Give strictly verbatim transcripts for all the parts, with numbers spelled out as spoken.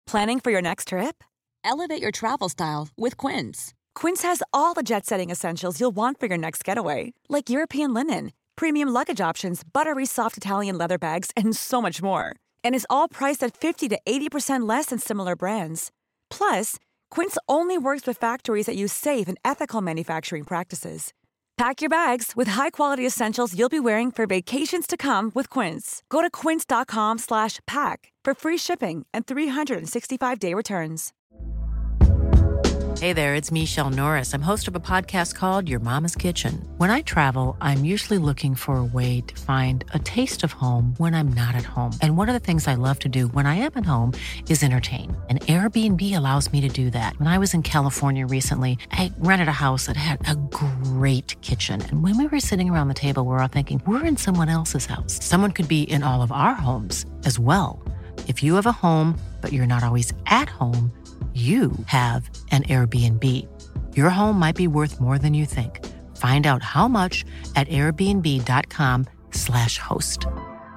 Planning for your next trip? Elevate your travel style with Quince. Quince has all the jet-setting essentials you'll want for your next getaway, like European linen, premium luggage options, buttery soft Italian leather bags, and so much more. And is all priced at fifty to eighty percent less than similar brands. Plus, Quince only works with factories that use safe and ethical manufacturing practices. Pack your bags with high-quality essentials you'll be wearing for vacations to come with Quince. Go to quince.com slash pack for free shipping and three sixty-five day returns. Hey there, it's Michelle Norris. I'm host of a podcast called Your Mama's Kitchen. When I travel, I'm usually looking for a way to find a taste of home when I'm not at home. And one of the things I love to do when I am at home is entertain. And Airbnb allows me to do that. When I was in California recently, I rented a house that had a great kitchen. And when we were sitting around the table, we were all thinking, we're in someone else's house. Someone could be in all of our homes as well. If you have a home, but you're not always at home, you have an Airbnb. Your home might be worth more than you think. Find out how much at airbnb.com slash host.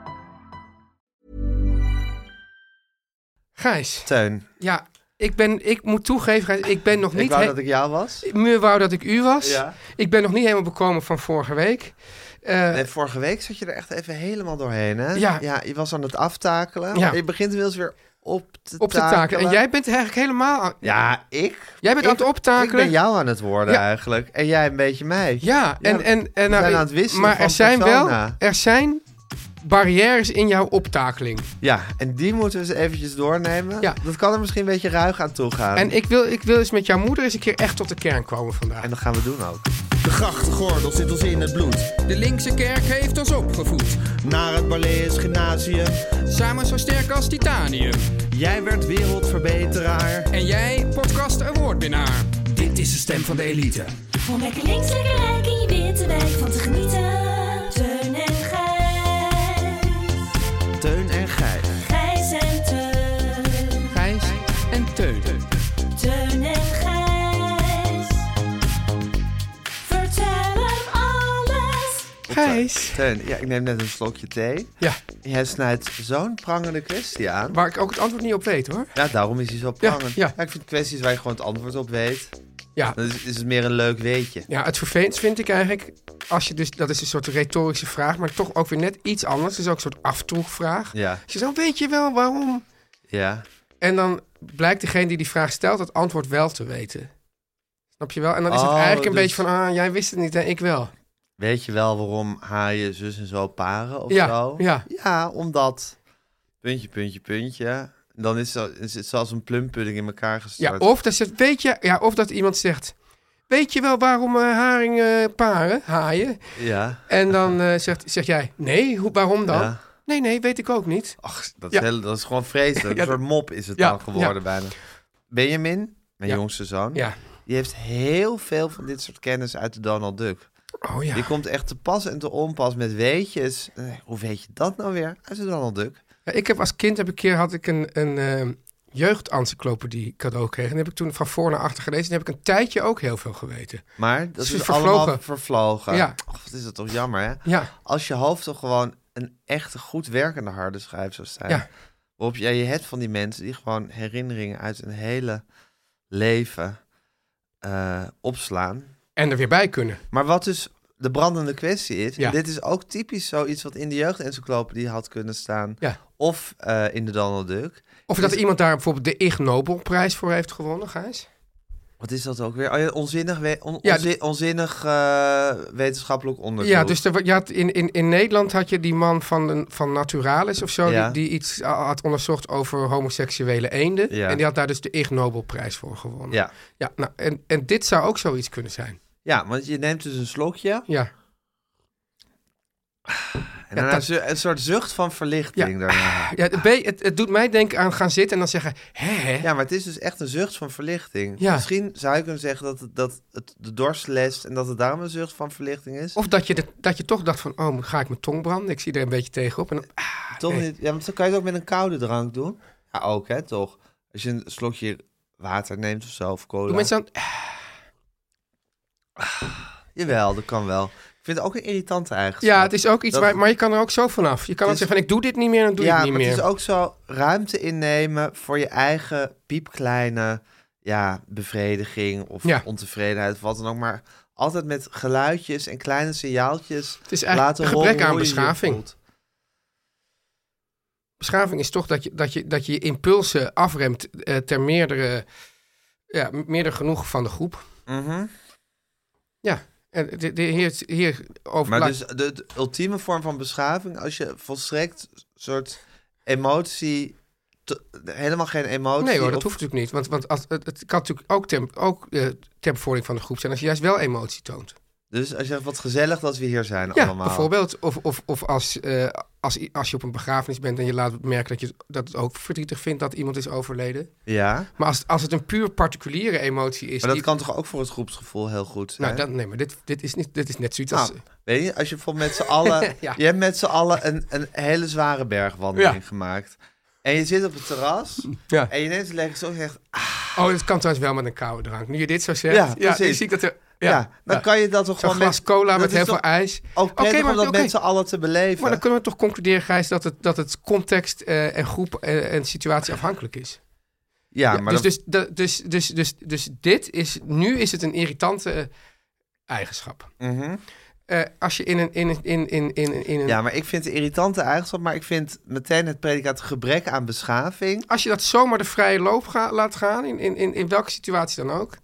Gijs. Teun. Ja, ik, ben, ik moet toegeven, Gijs, ik ben nog niet... Ik wou he- dat ik jou was. Ik wou dat ik u was. Ja. Ik ben nog niet helemaal bekomen van vorige week. Uh, Nee, vorige week zat je er echt even helemaal doorheen, hè? Ja. Ja, je was aan het aftakelen. Ja. Maar je begint inmiddels weer op te op te takelen. takelen. En jij bent eigenlijk helemaal... aan- Ja, ik? Jij bent ik, aan het optakelen. Ik ben jou aan het worden Ja. eigenlijk. En jij een beetje mij. Ja, en... en, en we nou, zijn aan het wisselen maar van er zijn persona. wel... Er zijn barrières in jouw optakeling. Ja, en die moeten we eens eventjes doornemen. Ja. Dat kan er misschien een beetje ruig aan toe gaan. En ik wil, ik wil eens met jouw moeder eens een keer echt tot de kern komen vandaag. En dat gaan we doen ook. De grachtgordel zit ons in het bloed. De linkse kerk heeft ons opgevoed. Naar het Barlees Gymnasium. Samen zo sterk als titanium. Jij werd wereldverbeteraar. En jij podcast awardwinnaar. Dit is de stem van de elite. Om lekker links, lekker rijk in je witte wijk van te genieten. Teun en Gijs. Teun en Gijs. Gijs en Teun. Gijs en Teun. Teun en Gijs. Vertel hem alles. Gijs. Teun, ja, ik neem net een slokje thee. Ja, Jij snijdt zo'n prangende kwestie aan. waar ik ook het antwoord niet op weet, hoor. Ja, daarom is hij zo Ja, prangend. ja. ik vind kwesties waar je gewoon het antwoord op weet. Ja, Dan is, is het meer een leuk weetje. ja, het vervelendst vind ik eigenlijk... Als je dus, dat is een soort retorische vraag, maar toch ook weer net iets anders. Het is ook een soort aftroegvraag. Ja, Als je zo, weet je wel waarom? ja. En dan blijkt degene die die vraag stelt het antwoord wel te weten. Snap je wel? En dan is het Oh, eigenlijk een dus- beetje van, ah, jij wist het niet en ik wel. Weet je wel waarom haaien zus en zo paren of Ja, zo? ja. Ja, omdat... Puntje, puntje, puntje. Dan is, zo, is het zoals een plumpudding in elkaar Ja, gestort. of dat, zegt, weet je, ja, of dat iemand zegt, weet je wel waarom uh, haringen paren, haaien? Ja. En dan uh, zegt, zeg jij, nee, hoe, waarom dan? Ja. Nee, nee, weet ik ook niet. Ach, dat, Ja. is heel, dat is gewoon vreselijk. Ja, Een soort mop is het ja, dan geworden ja. bijna. Benjamin, mijn Ja. jongste zoon, Ja. die heeft heel veel van dit soort kennis uit de Donald Duck. Oh ja. Die komt echt te pas en te onpas met weetjes. Eh, hoe weet je dat nou weer? Uit de Donald Duck. Ja, ik heb als kind heb ik een keer had ik een, een uh, jeugdencyclopedie cadeau gekregen. En heb ik toen van voor naar achter gelezen. En heb ik een tijdje ook heel veel geweten. Maar dat Is is, het allemaal vervlogen? vervlogen. Ja. Och, wat is dat toch jammer, hè? Ja, Als je hoofd toch gewoon een echte goed werkende harde schijf zou zijn. Ja. Waarop je, ja, je hebt van die mensen die gewoon herinneringen uit een hele leven eh, opslaan. en er weer bij kunnen. Maar wat dus de brandende kwestie is, Ja. en dit is ook typisch zoiets wat in de jeugdencyclopedie had kunnen staan. Ja. Of uh, in de Donald Duck. Of dat iemand daar bijvoorbeeld de Ig Nobelprijs voor heeft gewonnen, Gijs. Wat is dat ook weer? Oh ja, onzinnig, we- on- Ja, onzi- onzinnig uh, wetenschappelijk onderzoek. Ja, dus er, je had in, in, in Nederland had je die man van, de, van Naturalis of zo... Ja. Die, die iets had onderzocht over homoseksuele eenden. Ja. En die had daar dus de Ig Nobelprijs voor gewonnen. Ja. Ja, nou, en, en dit zou ook zoiets kunnen zijn. ja, want je neemt dus een slokje Ja, en Ja, daarna dat- zu- een soort zucht van verlichting Ja. daarna. ja het, be- het, het doet mij denken aan gaan zitten en dan zeggen... Hè, hè? Ja, maar het is dus echt een zucht van verlichting. Ja. Misschien zou je kunnen zeggen dat het, dat het de dorst lest en dat het daarom een zucht van verlichting is. Of dat je, de, dat je toch dacht van... Oh, ga ik mijn tong branden? Ik zie er een beetje tegenop. En dan, ah, Toch nee. niet? Ja, want dan kan je het ook met een koude drank doen. Ja, ook hè, toch? Als je een slokje water neemt of zo, of cola. Doe mensen dan... Jawel, dat kan wel. Ik vind het ook een irritante eigenschap. Ja, het is ook iets Dat- waar... Maar je kan er ook zo vanaf. Je kan ook is- zeggen van, ik doe dit niet meer, dan doe je ja, het niet maar meer. het is ook zo ruimte innemen voor je eigen piepkleine ja, bevrediging of Ja. ontevredenheid of wat dan ook. Maar altijd met geluidjes en kleine signaaltjes Het is eigenlijk laten een gebrek horen aan hoe je je beschaving. voelt. Beschaving is toch dat je dat je, dat je, je impulsen afremt eh, ter meerdere, ja, meerdere genoegen van de groep. Mhm. Ja, en de, de, hier, hier over... Maar dus de, de ultieme vorm van beschaving, als je volstrekt soort emotie, te- helemaal geen emotie... Nee hoor, dat of- hoeft natuurlijk niet. Want, want als, het, het kan natuurlijk ook, ter, ook eh, ter bevordering van de groep zijn als je juist wel emotie toont. Dus als je zegt, wat gezellig dat we hier zijn Ja, allemaal. bijvoorbeeld. Of, of, of als, eh, als, als je op een begrafenis bent en je laat merken dat je dat het ook verdrietig vindt dat iemand is overleden. Ja, Maar als, als het een puur particuliere emotie is... maar dat die- kan toch ook voor het groepsgevoel heel goed zijn? Nou, dat, nee, maar dit, dit, is niet, dit is net zoiets als... Nou, weet je, als je bijvoorbeeld met z'n allen... Ja. Je hebt met z'n allen een, een hele zware bergwandeling Ja. gemaakt. En je zit op het terras Ja. en je neemt het lekker zo en zegt... Ah, Oh, dat kan trouwens wel met een koude drank. Nu je dit zo zegt. Ja, Ja, precies. dan zie ik dat er... ja, Ja, dan ja. kan je dat toch Zo'n gewoon... glas cola dat met is heel toch veel ijs. Ook prettig maar- om dat oké. met z'n allen te beleven. Maar dan kunnen we toch concluderen, Gijs, dat het, dat het context eh, en groep eh, en situatie afhankelijk is. ja, Ja, maar dus, dan- dus, da- dus, dus, dus, dus dit is... Nu is het een irritante eh, eigenschap. Mhm. Eh, als je in een... In, een- in, in, in, in een Ja, maar ik vind het een irritante eigenschap, maar ik vind meteen het predicaat gebrek aan beschaving. Als je dat zomaar de vrije loop ga, laat gaan, in, in, in, in welke situatie dan ook.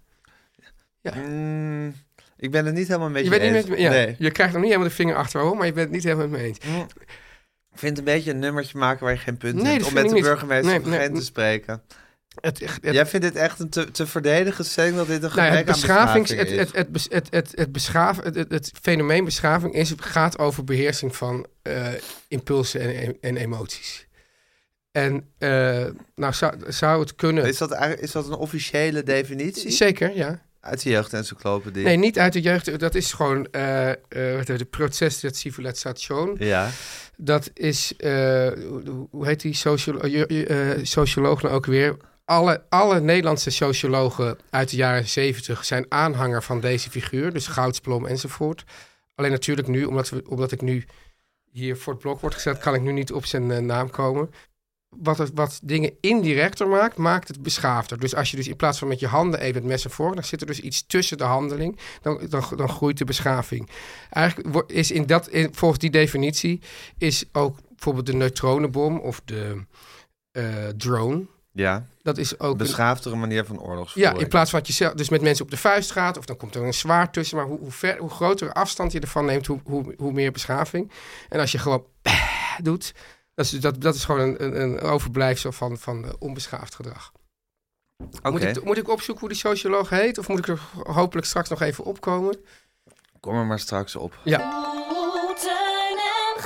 Mm, ik ben het niet helemaal met je, Je, bent niet eens. met, ja, Nee. je krijgt nog niet helemaal de vinger achter waarom, maar je bent het niet helemaal met me eens. Ik vind het een beetje een nummertje maken waar je geen punt Nee, hebt dat om vind met de ik niet. burgemeester Nee, van nee, Gent te nee. spreken. Het, het, Jij vindt dit echt een te, te verdedigen stelling dat dit een nou ja, gebrek het, beschavings, aan het, beschaving het, het, bes- het, het, het, beschaaf, het, het, het fenomeen beschaving is, gaat over beheersing van eh, impulsen en, en emoties. En eh, nou zou, zou het kunnen... is. Is dat, eigenlijk- is dat een officiële definitie? Zeker, ja. Uit de jeugdencyclopedie? Nee, niet uit de jeugd. Dat is gewoon eh eh, wat heet het, proces de civilisation. Ja. Dat is, eh, hoe- hoe heet die sociolo je- je- eh, socioloog nou ook weer? Alle, alle Nederlandse sociologen uit de jaren zeventig zijn aanhanger van deze figuur. Dus Goudsblom enzovoort. Alleen natuurlijk nu, omdat, we, omdat ik nu hier voor het blok word gezet, kan ik nu niet op zijn eh, naam komen. Wat, het, wat dingen indirecter maakt, maakt het beschaafder. Dus als je dus in plaats van met je handen even het mes en vork, dan zit er dus iets tussen de handeling, dan, dan, dan groeit de beschaving. Eigenlijk wo- is in dat, in, volgens die definitie, is ook bijvoorbeeld de neutronenbom of de eh, drone, Ja, dat is ook... een- beschaafdere manier van oorlogsvoering. ja, in plaats van dat je zelf dus met mensen op de vuist gaat, of dan komt er een zwaard tussen, maar hoe, hoe, ver, hoe grotere afstand je ervan neemt, hoe, hoe, hoe meer beschaving. En als je gewoon doet, dat is, dat, dat is gewoon een, een, een overblijfsel van, van uh, onbeschaafd gedrag. Oké, Moet, ik, moet ik opzoeken hoe die socioloog heet, of moet ik er hopelijk straks nog even opkomen? kom er maar straks op. Ja, Oeh, Teun en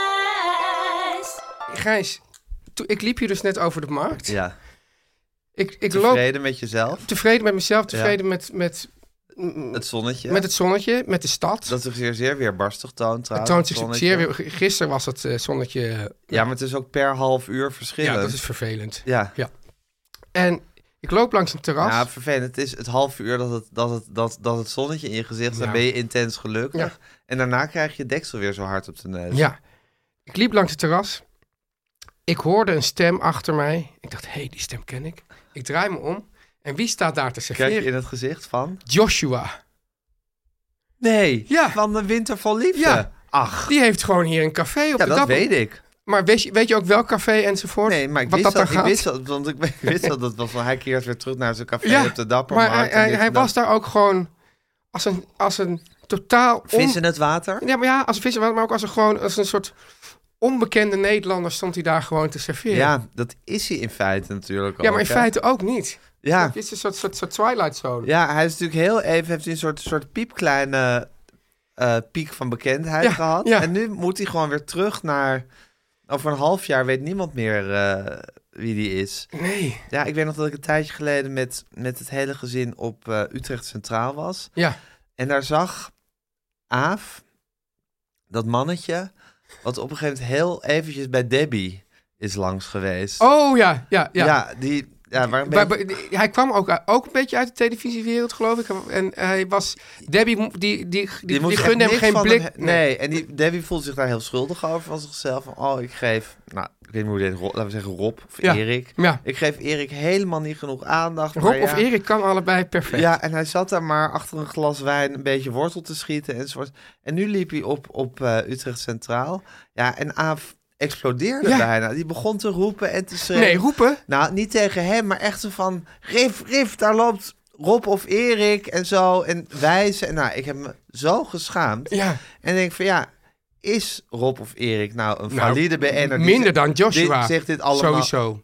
Gijs. Gijs, toen, ik liep hier dus net over de markt. Ja, Ik, ik loop tevreden met jezelf. tevreden met mezelf, tevreden met, met, Het zonnetje. met het zonnetje, met de stad. Dat zich zeer, zeer weerbarstig toont Het trouwens. toont zich zonnetje. zeer weer. Gisteren was het uh, zonnetje. uh, Ja, maar het is ook per half uur verschillend. ja, dat is vervelend. Ja. En ik loop langs een terras. Ja, vervelend. Het is het half uur dat het, dat het, dat, dat het zonnetje in je gezicht is. Dan Ja. ben je intens gelukkig. Ja. En daarna krijg je deksel weer zo hard op de neus. Ja. Ik liep langs het terras. Ik hoorde een stem achter mij. Ik dacht, hé, hey, die stem ken ik. Ik draai me om. En wie staat daar te Kijk serveren? je in het gezicht van? Joshua. Nee, Ja. van de Winter vol Liefde. Ja. Ach, Die heeft gewoon hier een café op ja, de dat Dapper. weet ik. Maar weet je, weet je ook welk café enzovoort? Nee, maar ik wat wist dat dat, daar ik gaat? wist dat, want ik wist dat dat was van hij keert weer terug naar zijn café Ja, op de Dappermarkt. maar hij, en hij, dit hij en dat. was daar ook gewoon als een, als een totaal... on- Vis in het water? Ja, maar ja, als een visser, maar ook als een, gewoon, als een soort onbekende Nederlander stond hij daar gewoon te serveren. Ja, dat is hij in feite natuurlijk ook. Ja, maar in hè? feite ook niet. Ja. Het is een soort, soort, soort Twilight Zone. Ja, hij is natuurlijk heel even, heeft hij een soort, soort piepkleine eh, piek van bekendheid Ja, gehad. ja. En nu moet hij gewoon weer terug naar, over een half jaar weet niemand meer eh, wie die is. Nee. Ja, ik weet nog dat ik een tijdje geleden met, met het hele gezin op eh, Utrecht Centraal was. Ja. En daar zag Aaf, dat mannetje, wat op een gegeven moment heel eventjes bij Debbie is langs geweest. Oh ja, ja, ja. Ja, die, Ja, waar een Bij- beetje- bij- hij kwam ook, ook een beetje uit de televisiewereld, geloof ik. En hij was... Debbie, mo- die, die, die, die, moest echt gunde hem niks geen van blik. hem- nee. en die, Debbie voelt zich daar heel schuldig over van zichzelf. Van, oh, ik geef... Nou, ik weet niet hoe dit heet. Ro- Laten we zeggen Rob of Ja. Erik. Ja. Ik geef Erik helemaal niet genoeg aandacht. Rob maar of ja, Erik kan allebei perfect. Ja, en hij zat daar maar achter een glas wijn een beetje wortel te schieten enzovoort. En nu liep hij op, op uh, Utrecht Centraal. Ja, en Aaf explodeerde Ja. bijna. Die begon te roepen en te schreeuwen. Nee, roepen. Nou, niet tegen hem, maar echt zo van... Rif, Rif, daar loopt Rob of Erik en zo. En wijzen. En nou, ik heb me zo geschaamd. Ja. En denk van ja, is Rob of Erik nou een Nou, valide B N'er? minder dan Joshua. Zegt dit allemaal... Sowieso.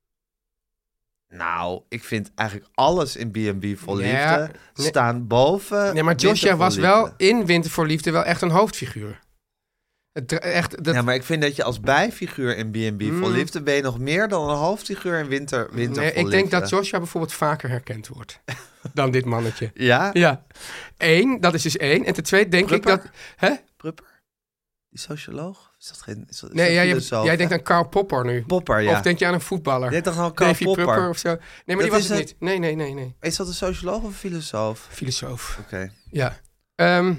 Nou, ik vind eigenlijk alles in B en B voor liefde Ja, nee. staan boven... Nee, maar Winter Joshua voor was Liefde. wel in Winter voor Liefde wel echt een hoofdfiguur. Het, dra- echt, dat, Ja, maar ik vind dat je als bijfiguur in B en B voor Mm. liefde... ben je nog meer dan een hoofdfiguur in Winter, winter nee, voor ik denk liefde. dat Joshua bijvoorbeeld vaker herkend wordt dan dit mannetje. Ja? Ja. Eén, dat is dus één. En ten tweede denk Prupper? ik dat... Hè? Prupper? Die socioloog? Is dat geen... Is dat, is Nee, dat jij, filosoof, jij hè? denkt aan Karl Popper nu. Popper, ja. Of denk je aan een voetballer? Jij dacht aan Karl Davy Popper. Prupper of zo. Nee, maar Dat die was is het een- niet. Nee, nee, nee, nee. Is dat een socioloog of een filosoof? Filosoof. Oké. Ja. Ehm,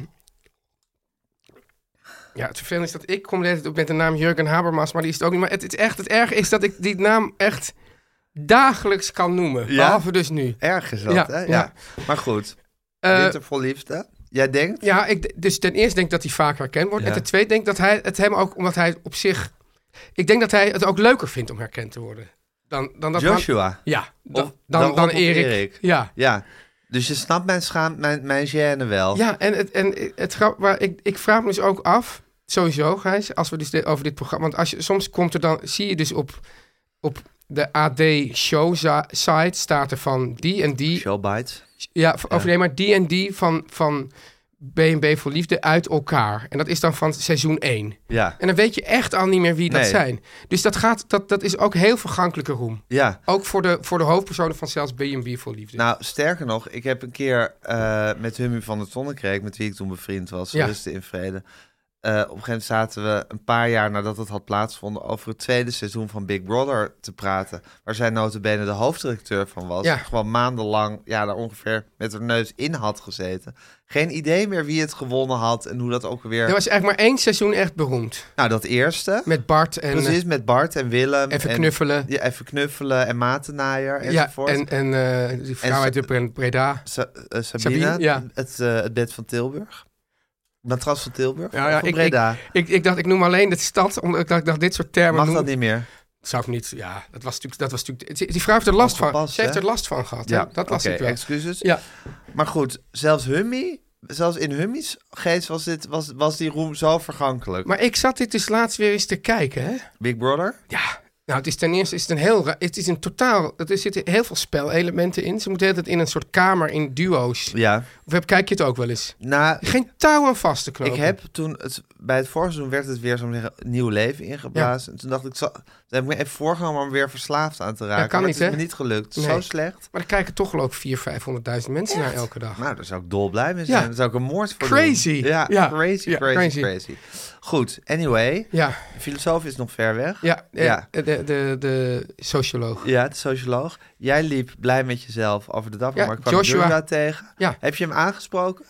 ja, het vervelende is dat ik kom de hele tijd op met de naam Jurgen Habermas, maar die is het ook niet. Maar het is echt, het erge is dat ik die naam echt dagelijks kan noemen. Ja? Behalve dus nu. Erg is dat, Ja, hè? Ja. ja. Maar goed, Eh, Winter voor liefde. Jij denkt? Ja, ik, dus ten eerste denk ik dat hij vaak herkend wordt. Ja. En ten tweede denk ik dat hij het hem ook, omdat hij op zich... Ik denk dat hij het ook leuker vindt om herkend te worden. Dan, dan dat Joshua? ja, dan, Of- dan, dan dan, Rob of Erik. Erik? Ja. Ja. Dus je snapt mijn schaam, mijn, mijn gêne wel. Ja, en het, en het grap, waar ik, ik vraag me dus ook af, sowieso, Gijs, als we dus dit, over dit programma, want als je, soms komt er dan, zie je dus op, op de A D show za- site staat er van die en die, Showbites. ja, v- of nee, maar die en die van, van B en B voor Liefde uit elkaar. En dat is dan van seizoen één. Ja. En dan weet je echt al niet meer wie dat Nee. zijn. Dus dat, gaat, dat, dat is ook heel vergankelijke roem. Ja. Ook voor de, voor de hoofdpersonen van zelfs B en B voor Liefde. Nou, sterker nog, ik heb een keer eh, met Hummy van der Tonnekreek, met wie ik toen bevriend was, Ja. Rusten in Vrede. Eh, op een gegeven moment zaten we een paar jaar nadat het had plaatsgevonden over het tweede seizoen van Big Brother te praten. Waar zij nota bene de hoofddirecteur van was. Ja. Gewoon maandenlang, ja, daar ongeveer met haar neus in had gezeten. Geen idee meer wie het gewonnen had en hoe dat ook weer... Er was eigenlijk maar één seizoen echt beroemd. Nou, dat eerste. Met Bart en... Precies, met Bart en Willem. Even en, knuffelen. Ja, even knuffelen en matennaaier Ja, enzovoort. en, en eh, die vrouw En uit Sa- de Breda. Sa- eh, Sabine, Sabine, ja. het, eh, het bed van Tilburg. Matras van Tilburg. Ja, ja, van ik, Breda. ik, ik, ik dacht, ik noem alleen de stad, omdat ik dacht, dacht dit soort termen Mag noem. dat niet meer? Zou ik niet, ja, dat was natuurlijk, dat was natuurlijk, die die vrouw heeft er last van. Ongepast, Ze heeft hè? er last van gehad, ja, dat las oké, ik wel. excuses. Ja, Maar goed, zelfs Hummy, zelfs in Hummy's geest was, dit, was, was die roem zo vergankelijk. maar ik zat dit dus laatst weer eens te kijken, hè. Big Brother? Ja, nou, het is ten eerste is het een heel, ra- het is een totaal, er zitten heel veel spelelementen in. Ze moeten de hele tijd in een soort kamer in duo's. Ja. Of heb, kijk je het ook wel eens? Nou, Geen touw aan vast te knopen. ik heb toen, het, bij het vorige seizoen werd het weer zo'n zeggen, nieuw leven ingeblazen. En toen dacht ik, zo, toen heb ik me even voorgenomen om weer verslaafd aan te raken. kan maar niet, het is hè? me niet gelukt. Nee. Zo slecht. Maar er kijken toch geloof ik vierhonderdduizend, vijfhonderdduizend mensen naar elke dag. Nou, daar zou ik dolblij mee Ja. zijn. Daar zou ik een moord voor Crazy. doen. Ja, Ja. crazy, Ja, crazy, crazy. crazy, Goed, anyway. Ja, De filosoof is nog ver weg. ja, eh, Ja. De, de, de, de socioloog. Ja, de socioloog. Jij liep blij met jezelf over de dapper, Ja, maar kwam Joshua. Joshua tegen. Ja. Heb je hem aangesproken?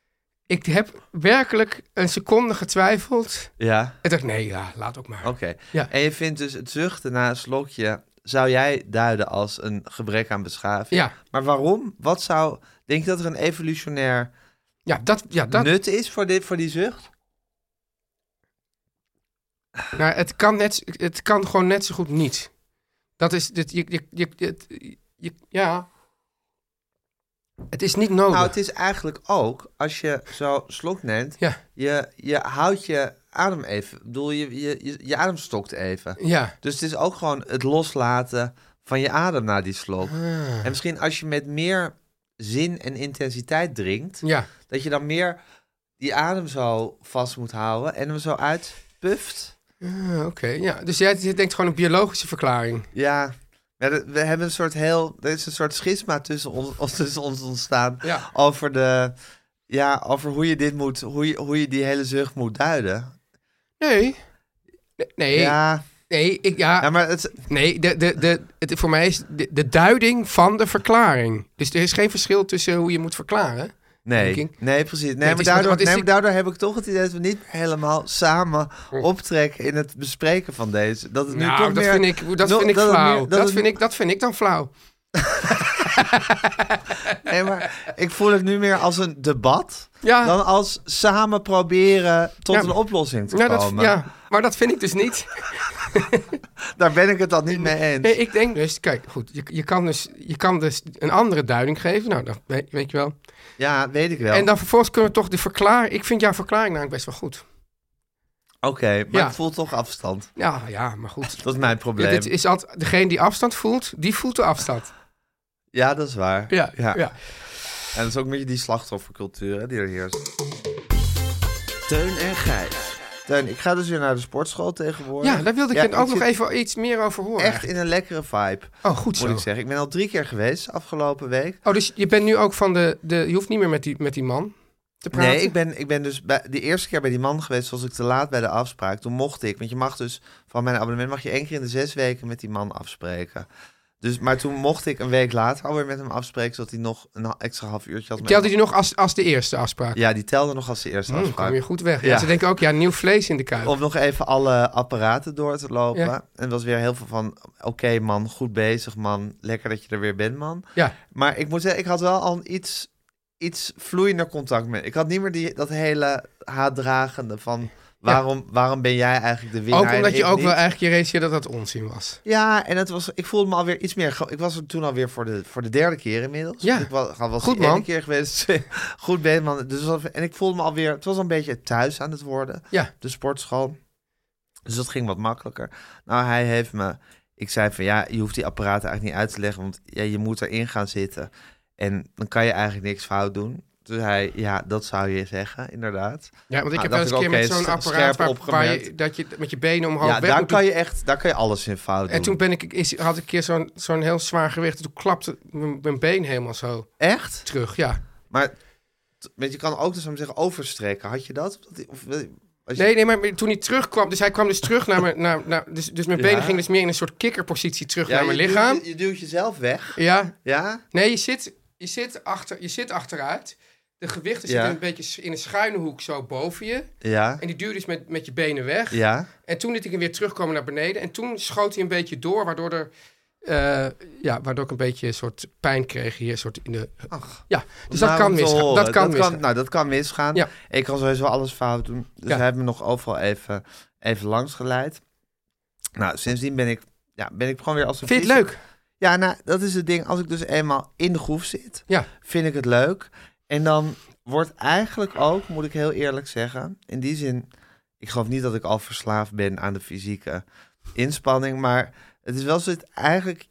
Ik heb werkelijk een seconde getwijfeld. Ja. Ik dacht, nee, ja, laat ook maar. Oké. Ja. En je vindt dus het zuchten na een slokje, zou jij duiden als een gebrek aan beschaving? Ja, Maar waarom? Wat zou, denk je dat er een evolutionair ja, dat, ja, dat, nut is voor, dit, voor die zucht? nou, het kan net, het kan gewoon net zo goed niet. Dat is, dit, je, je, je, het- je, ja, het is niet nodig. Nou, het is eigenlijk ook, als je zo slok neemt, Ja, je, je houdt je adem even. Ik bedoel, je, je, je, je adem stokt even. ja, Dus het is ook gewoon het loslaten van je adem na die slok. Ah. En misschien als je met meer zin en intensiteit drinkt, ja. dat je dan meer die adem zo vast moet houden en hem zo uitpuft. Ah, oké. Ja, dus jij jij denkt gewoon een biologische verklaring. Ja, we we hebben een soort heel, er is een soort schisma tussen ons, tussen ons ontstaan Ja. over de, ja, over hoe je dit moet, hoe je, hoe je die hele zucht moet duiden. Nee. Nee, nee. Ja, Nee, ik, ja, Ja, maar het, nee de, de, de, het, voor mij is de, de duiding van de verklaring. Dus er is geen verschil tussen hoe je moet verklaren. nee, denk ik. nee, precies. Nee, Nee, het maar, is- daardoor, wat is nee, die- maar daardoor heb ik toch het idee dat we niet helemaal samen optrekken in het bespreken van deze. Dat het nu Nou, toch dat meer, vind ik, dat nog- vind ik dat het flauw. meer- dat, het vind nu- ik, dat vind ik dan flauw. Nee, maar ik voel het nu meer als een debat Ja. dan als samen proberen tot Ja. een oplossing te Ja, dat, komen. ja, maar dat vind ik dus niet. Daar ben ik het dan niet mee eens. Nee, ik denk dus, kijk, goed, je, je, kan dus, je kan dus een andere duiding geven. Nou, dat weet, weet je wel. Ja, weet ik wel. En dan vervolgens kunnen we toch de verklaring... Ik vind jouw verklaring namelijk best wel goed. Oké, maar Ja. ik voel toch afstand. Ja, ja, maar goed. Dat is mijn Ja, probleem. dit is altijd, degene die afstand voelt, die voelt de afstand. Ja, dat is waar. Ja, ja. ja. En dat is ook een beetje die slachtoffercultuur hè, die er heerst. Teun en Gijs. Teun, ik ga dus weer naar de sportschool tegenwoordig. Ja, daar wilde ik Ja, je ook nog zit even iets meer over horen. echt eigenlijk. in een lekkere vibe, Oh, goed zo. moet ik zeggen. Ik ben al drie keer geweest afgelopen week. Oh, dus je bent nu ook van de... de je hoeft niet meer met die, met die man te praten? Nee, ik ben, ik ben dus bij, de eerste keer bij die man geweest, was ik te laat bij de afspraak. Toen mocht ik, want je mag dus van mijn abonnement mag je één keer in de zes weken met die man afspreken. Dus, maar toen mocht ik een week later alweer met hem afspreken, zodat hij nog een ha- extra half uurtje had. met Telde me. die nog als, als de eerste afspraak? Ja, die telde nog als de eerste Hm, afspraak. kwam je goed weg. Ja. Ja. Ze denken ook, ja, nieuw vlees in de kuip. Om nog even alle apparaten door te lopen. Ja. En het was weer heel veel van, oké man, goed bezig man. Lekker dat je er weer bent man. Ja. Maar ik moet zeggen, ik had wel al een iets, iets vloeiender contact met. Ik had niet meer die, dat hele haatdragende van, waarom, waarom ben jij eigenlijk de winnaar? Ook omdat en je ik ook niet? wel eigenlijk je realiseerde dat dat onzin was. Ja, en het was, ik voelde me alweer iets meer... ge- Ik was er toen alweer voor de, voor de derde keer inmiddels. Ja. Ik was, was Goed, die ene man. keer geweest. Goed bezig, man. Dus het was- en ik voelde me alweer... Het was een beetje thuis aan het worden. Ja. De sportschool. Dus dat ging wat makkelijker. Nou, hij heeft me... Ik zei van ja, je hoeft die apparaten eigenlijk niet uit te leggen. Want ja, je moet erin gaan zitten. En dan kan je eigenlijk niks fout doen. Dus hij, ja, dat zou je zeggen, inderdaad. Ja, want ik Nou, heb wel eens een dacht keer ik, met oké, zo'n s- apparaat scherp waar, waar je, opgemerkt. dat je met je benen omhoog Ja, weg daar moet kan doen. je echt, daar kan je alles in fout doen. En toen ben ik, is, had ik een keer zo'n zo'n heel zwaar gewicht. En toen klapte mijn, mijn been helemaal zo Echt? terug. Ja. Maar t- weet je kan ook dus, zou ik zeggen, overstrekken. Had je dat? Of, of, als je- Nee, nee, maar toen hij terugkwam... Dus hij kwam dus terug naar mijn... Naar, naar, dus, dus mijn Ja. benen gingen dus meer in een soort kikkerpositie terug Ja, naar mijn je duwt lichaam. je, je duwt jezelf weg. Ja. Ja? Nee, je zit, je, zit achter, je zit achteruit. De gewichten Ja. zitten een beetje in een schuine hoek zo boven je. Ja. En die duw je dus met, met je benen weg. Ja. En toen liet ik hem weer terugkomen naar beneden. En toen schoot hij een beetje door, waardoor er... eh, ja, waardoor ik een beetje een soort pijn kreeg hier, soort in de... Ach, ja, dus nou, dat kan om te misgaan. horen. Dat kan misgaan. Nou, dat kan misgaan. Ja. Ik kan sowieso alles fout doen. Dus Ja. hij heeft me nog overal even, even langs geleid. Nou, sindsdien ben ik, ja, ben ik gewoon weer als een Vind je het vies- leuk? Ja, nou, dat is het ding. Als ik dus eenmaal in de groef zit, Ja. vind ik het leuk. En dan wordt eigenlijk ook, moet ik heel eerlijk zeggen, in die zin, ik geloof niet dat ik al verslaafd ben aan de fysieke inspanning, maar het is wel zo dat eigenlijk,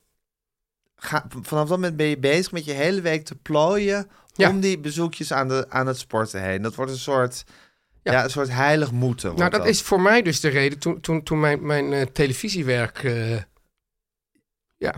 ga, vanaf dat moment ben je bezig met je hele week te plooien Ja. om die bezoekjes aan, de, aan het sporten heen. Dat wordt een soort, ja. Ja. een soort heilig moeten. Nou, wordt dat is voor mij dus de reden toen, toen, toen mijn, mijn eh, televisiewerk... eh, ja,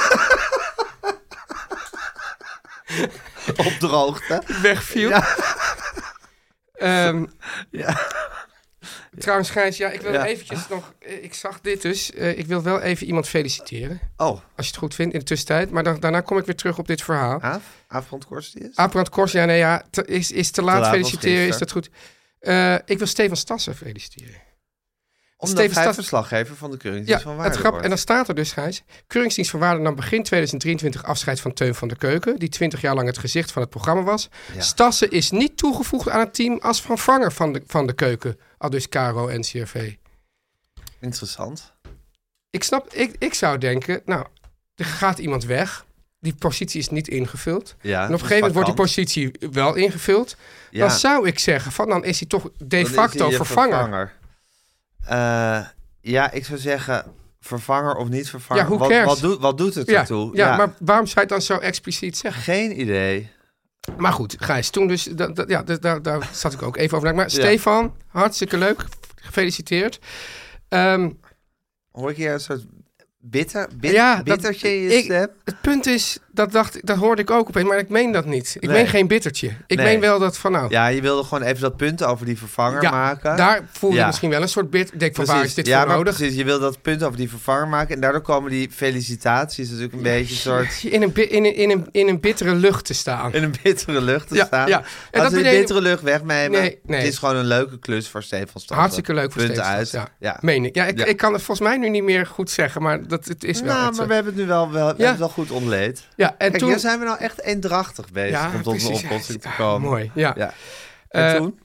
opdroogt, hè? wegviel. Ja. Ehm, Ja. Trouwens, Gijs, ja, ik wil Ja. eventjes nog... eh, Ik zag dit dus. eh, ik wil wel even iemand feliciteren. Oh, Als je het goed vindt in de tussentijd. Maar dan, daarna kom ik weer terug op dit verhaal. Aaf? Aaf van het Korst is? Abrand Kors, ja, nee, ja. te- is, is te laat laat was feliciteren, is gisteren. dat goed? Eh, ik wil Stefan Stassen feliciteren. Omdat Steven hij Stas- verslaggever van de Keuringsdienst Ja, van het Waarde grap, wordt. en dan staat er dus, Gijs... Keuringsdienst van Waarde nam begin tweeduizend drieëntwintig afscheid van Teun van der Keuken... die twintig jaar lang het gezicht van het programma was. Ja. Stassen is niet toegevoegd aan het team als vervanger van de, van de Keuken. Al dus Caro en C R V. Interessant. Ik snap, ik, ik zou denken, nou, er gaat iemand weg. Die positie is niet ingevuld. Ja, en op een gegeven moment wordt die positie wel ingevuld. Ja. Dan zou ik zeggen, van dan is hij toch de Dan is facto hij je vervanger. Eh, ja, ik zou zeggen vervanger of niet vervanger. Ja, who wat, cares? wat, doet, wat doet het Ja, ertoe? ja, maar waarom zou je het dan zo expliciet zeggen? Geen idee. Maar goed, Gijs, toen dus, da, da- ja, dus daar, daar zat ik ook even over na. Maar Ja. Stefan, hartstikke leuk. Gefeliciteerd. Ehm, Hoor ik hier een soort bitter, bit, Ja, dat- bittertje in je ik- stem? het punt is dat, dacht, dat hoorde ik ook opeens, maar ik meen dat niet. Ik Nee. meen geen bittertje. Ik Nee. meen wel dat van nou... Ja, je wilde gewoon even dat punt over die vervanger ja, maken. daar voelde Ja. ik misschien wel een soort bit. Ik denk van, waar Precies. is dit ja, voor maar nodig? precies. Je wil dat punt over die vervanger maken. En daardoor komen die felicitaties natuurlijk een beetje een soort... In een, bi- in, een, in, een, in een bittere lucht te staan. in een bittere lucht te Ja, staan. ja. En Laten dat we die betekent- bittere lucht wegnemen. Nee, nee. Het is gewoon een leuke klus voor Stefan Stassen. Hartstikke leuk voor Punt Stefan uit. Stassen, Ja. Ja, meen ik. Ja, ik, Ja. ik kan het volgens mij nu niet meer goed zeggen, maar dat, het is wel Nou, echt zo. maar we hebben het nu wel, wel, we hebben het wel goed ontleed. Ja, en Kijk, toen... hier zijn we nou echt eendrachtig bezig Ja, om tot een precies. oplossing te Ja, komen. mooi, ja. Ja. En Eh, toen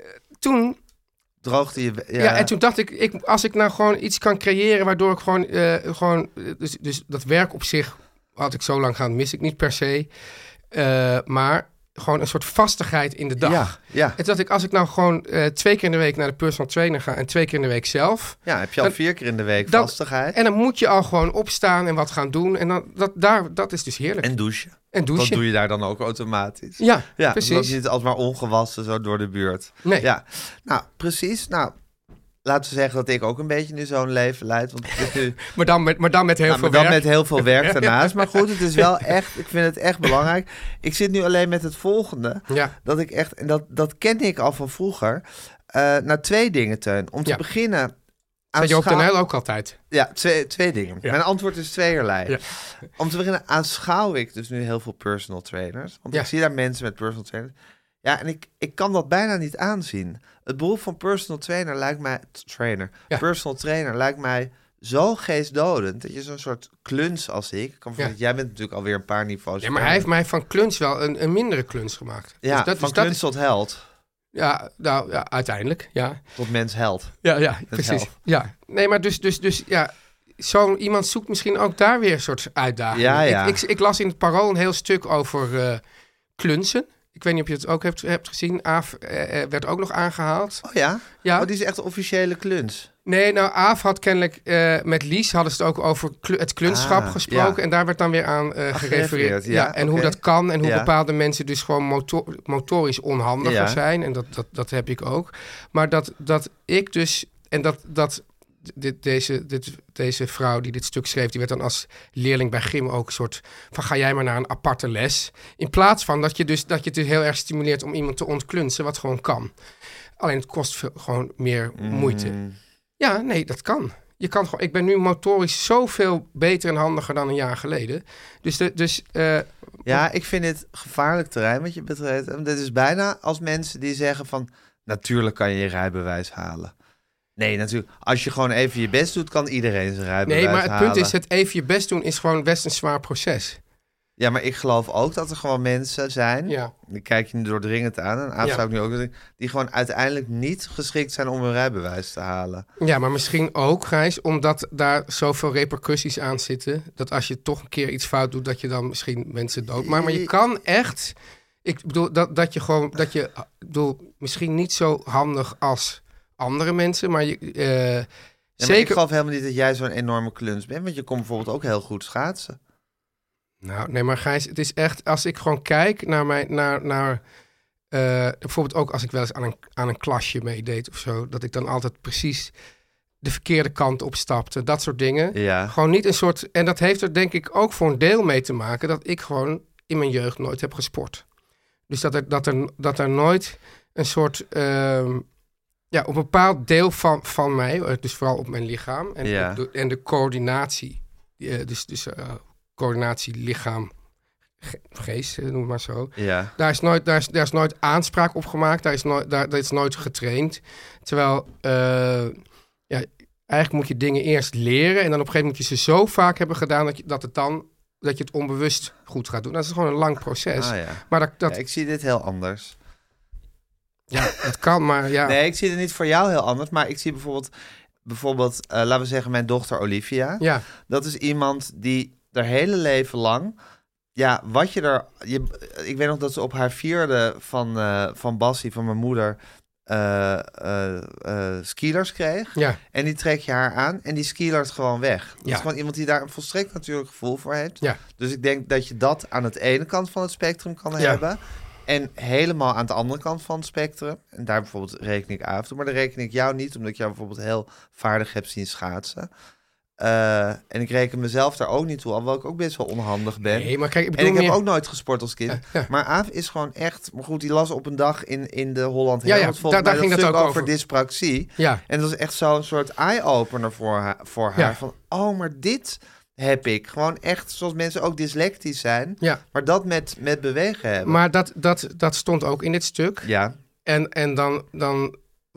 Toen, droogde je... Ja, ja. en toen dacht ik, ik, als ik nou gewoon iets kan creëren waardoor ik gewoon, eh, gewoon eh, dus, dus dat werk op zich had ik zo lang gaan, mis ik niet per se, Eh, maar gewoon een soort vastigheid in de dag. Ja, ja. En toen dacht ik, als ik nou gewoon eh, twee keer in de week naar de personal trainer ga en twee keer in de week zelf, ja, heb je al Dan- vier keer in de week dan- vastigheid. en dan moet je al gewoon opstaan en wat gaan doen. En dan, dat, daar, dat is dus heerlijk. En douchen. En Dat douchen. doe je daar dan ook automatisch. Ja, Ja, precies. dat niet alsmaar ongewassen zo door de buurt. Nee. Ja, nou, precies. Nou, laten we zeggen dat ik ook een beetje nu zo'n leven leid. Want het is nu Maar, dan met, maar dan met heel nou, veel maar dan werk. met heel veel werk daarnaast. Maar goed, het is wel echt, ik vind het echt belangrijk. Ik zit nu alleen met het volgende. Ja. Dat ik echt, en dat, dat kende ik al van vroeger. Uh, nou, twee dingen, Teun. Om te Ja. beginnen... Zet je op aanschouw- Den Uyl ook altijd. Ja, twee, twee dingen. Ja. Mijn antwoord is tweeërlei. Ja. Om te beginnen aanschouw ik dus nu heel veel personal trainers. Want Ja. ik zie daar mensen met personal trainers. Ja, en ik, ik kan dat bijna niet aanzien. Het beroep van personal trainer lijkt mij... Trainer. Ja. Personal trainer lijkt mij zo geestdodend. Dat je zo'n soort kluns als ik... Kan Ja. Jij bent natuurlijk alweer een paar niveaus. Ja, maar hij heeft mij van kluns wel een, een mindere kluns gemaakt. Ja, dus dat, van dus dat kluns is, tot held. ja, nou, ja, uiteindelijk, ja. Tot mens held. Ja, ja, precies. hel. Ja, nee, maar dus, dus, dus ja, zo iemand zoekt misschien ook daar weer een soort uitdaging. Ja, ja. Ik, ik, ik las in het Parool een heel stuk over eh, klunsen. Ik weet niet of je het ook hebt, hebt gezien. Aaf eh, eh, werd ook nog aangehaald. Oh ja? Ja. Oh, die is echt een officiële kluns. Nee, nou, Aaf had kennelijk eh, met Lies hadden ze het ook over klu- het klunschap Ah, gesproken. ja. En daar werd dan weer aan eh, Ah, gerefereerd. gerefereerd, Ja, ja, en oké. hoe dat kan en hoe Ja. bepaalde mensen dus gewoon motor- motorisch onhandiger Ja. zijn. En dat, dat, dat heb ik ook. Maar dat, dat ik dus, en dat, dat dit, deze, dit, deze vrouw die dit stuk schreef, die werd dan als leerling bij Gym ook een soort van, ga jij maar naar een aparte les. In plaats van dat je dus, dat je het dus heel erg stimuleert om iemand te ontklunsen, wat gewoon kan. Alleen het kost veel, gewoon meer moeite. Mm. Ja, nee, dat kan. Je kan gewoon, ik ben nu motorisch zoveel beter en handiger dan een jaar geleden. Dus, de, dus eh, Ja, ik vind dit gevaarlijk terrein wat je betreedt. En dit is bijna als mensen die zeggen van... natuurlijk kan je je rijbewijs halen. Nee, natuurlijk. Als je gewoon even je best doet, kan iedereen zijn rijbewijs nee, halen. maar het punt is, het even je best doen is gewoon best een zwaar proces. Ja, maar ik geloof ook dat er gewoon mensen zijn... Ja. die kijk je nu doordringend aan... en Aaf Ja. zou ik nu ook doen, die gewoon uiteindelijk niet geschikt zijn om een rijbewijs te halen. Ja, maar misschien ook, Gijs, omdat daar zoveel repercussies aan zitten, dat als je toch een keer iets fout doet, dat je dan misschien mensen dood maakt. Maar je kan echt, ik bedoel, dat, dat je gewoon, dat je, ik bedoel, misschien niet zo handig als andere mensen, maar je, eh, Ja, maar zeker... ik geloof helemaal niet dat jij zo'n enorme kluns bent... want je kon bijvoorbeeld ook heel goed schaatsen. Nou, nee, maar Gijs, het is echt, als ik gewoon kijk naar mijn, naar, naar eh, bijvoorbeeld ook als ik wel eens aan een, aan een klasje meedeed of zo, dat ik dan altijd precies de verkeerde kant opstapte, dat soort dingen. Ja. Gewoon niet een soort, en dat heeft er denk ik ook voor een deel mee te maken, dat ik gewoon in mijn jeugd nooit heb gesport. Dus dat er, dat er, dat er nooit een soort, ehm, ja, op een bepaald deel van, van mij, eh, dus vooral op mijn lichaam en, Ja. ook de, en de coördinatie, eh, dus, dus uh, coördinatie lichaam, ge- geest, eh, noem het maar zo. Ja. Daar is nooit, daar is, daar is nooit aanspraak op gemaakt, daar is nooit, daar, dat is nooit getraind. Terwijl, uh, ja, eigenlijk moet je dingen eerst leren en dan op een gegeven moment moet je ze zo vaak hebben gedaan dat, je, dat, het dan, dat je het onbewust goed gaat doen. Dat is gewoon een lang proces. Ah, ja. Maar dat, dat, Ja, ik zie dit heel anders. ja, het kan, maar ja. Nee, ik zie het niet voor jou heel anders, maar ik zie bijvoorbeeld, bijvoorbeeld uh, laten we zeggen, mijn dochter Olivia. Ja. Dat is iemand die haar hele leven lang, ja, wat je er, je, ik weet nog dat ze op haar vierde van, uh, van Bassie, van mijn moeder, uh, uh, uh, skilers kreeg. Ja. En die trek je haar aan en die skilert gewoon weg. Dat Ja. is gewoon iemand die daar een volstrekt natuurlijk gevoel voor heeft. Ja. Dus ik denk dat je dat aan het ene kant van het spectrum kan Ja. hebben. En helemaal aan de andere kant van het spectrum. En daar bijvoorbeeld reken ik af toe. Maar dan reken ik jou niet, omdat ik jou bijvoorbeeld heel vaardig hebt zien schaatsen. Uh, en ik reken mezelf daar ook niet toe, alhoewel ik ook best wel onhandig ben. Nee, maar kijk, ik en bedoel ik heb meer... ook nooit gesport als kind. Ja, ja. Maar Aaf is gewoon echt... Maar goed, die las op een dag in, in de Holland Ja, ja, Herald volgens daar- mij daar ging dat dat stuk ook over over. dyspraxie. Ja. En dat was echt zo'n soort eye-opener voor haar. Voor haar Ja. Van, oh, maar dit heb ik. Gewoon echt, zoals mensen ook dyslectisch zijn. Ja. Maar dat met, met bewegen hebben. Maar dat, dat, dat stond ook in dit stuk. Ja. En, en dan, dan,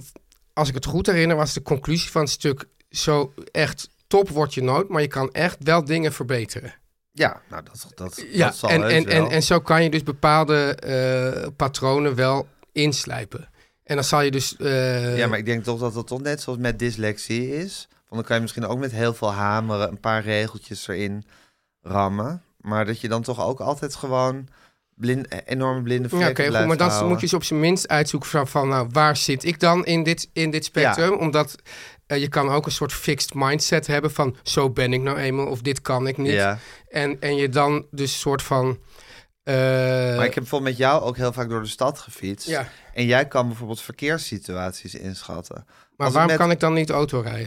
als ik het goed herinner, was de conclusie van het stuk zo echt top word je nooit, maar je kan echt wel dingen verbeteren. Ja, nou dat, dat, Ja, dat zal en, heus en, wel. en, en zo kan je dus bepaalde uh, patronen wel inslijpen. En dan zal je dus... Uh, Ja, maar ik denk toch dat het toch net zoals met dyslexie is. Want dan kan je misschien ook met heel veel hameren een paar regeltjes erin rammen. Maar dat je dan toch ook altijd gewoon blind, enorme blinde vlekken Ja, oké, blijft goed, maar dan houden. moet je dus op zijn minst uitzoeken van, van nou, waar zit ik dan in dit, in dit spectrum? Ja. Omdat uh, je kan ook een soort fixed mindset hebben van zo ben ik nou eenmaal of dit kan ik niet. Ja. En, en je dan dus een soort van... Uh, Maar ik heb bijvoorbeeld met jou ook heel vaak door de stad gefietst. Ja. En jij kan bijvoorbeeld verkeerssituaties inschatten. maar Als waarom met, kan ik dan niet auto rijden?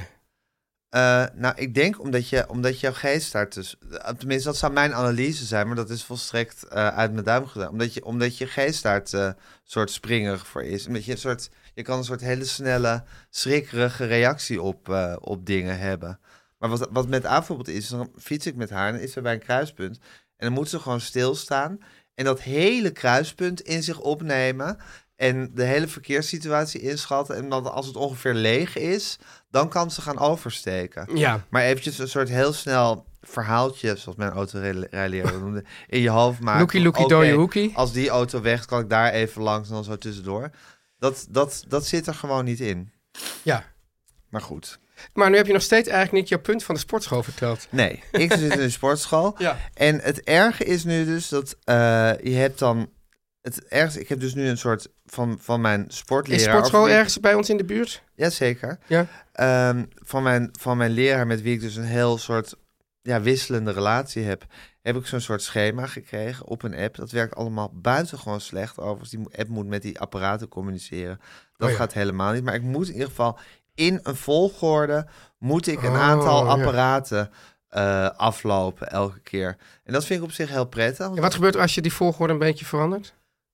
Uh, nou, ik denk omdat, je, omdat jouw geest daar tussen... Tenminste, dat zou mijn analyse zijn, maar dat is volstrekt uh, uit mijn duim gedaan. Omdat je, omdat je geest daar een soort springerig voor is. Omdat je een soort... Je kan een soort hele snelle, schrikkerige reactie op, uh, op dingen hebben. Maar wat, wat met Aaf bijvoorbeeld is, dan fiets ik met haar en dan is ze bij een kruispunt. En dan moet ze gewoon stilstaan en dat hele kruispunt in zich opnemen en de hele verkeerssituatie inschatten. En dan als het ongeveer leeg is, dan kan ze gaan oversteken. Ja. Maar eventjes een soort heel snel verhaaltje, zoals mijn autorijleraar noemde, in je hoofd maken. Lookie, lookie, Oké, dooie hoekie. als die auto weg is, kan ik daar even langs en dan zo tussendoor. Dat, dat, dat zit er gewoon niet in. Ja. Maar goed. Maar nu heb je nog steeds eigenlijk niet jouw punt van de sportschool verteld. Nee, ik zit in de sportschool. Ja. En het erge is nu dus dat uh, je hebt dan... Het ergste, ik heb dus nu een soort van, van mijn sportleraar... Is sportschool of- ergens bij ons in de buurt? Jazeker. Ja. Um, van, mijn, van mijn leraar met wie ik dus een heel soort ja, wisselende relatie heb... heb ik zo'n soort schema gekregen op een app. Dat werkt allemaal buitengewoon slecht. Overigens, die app moet met die apparaten communiceren. Dat Oh ja. gaat helemaal niet. Maar ik moet in ieder geval in een volgorde... moet ik een Oh, aantal ja. apparaten uh, aflopen elke keer. En dat vind ik op zich heel prettig. En wat gebeurt er als je die volgorde een beetje verandert?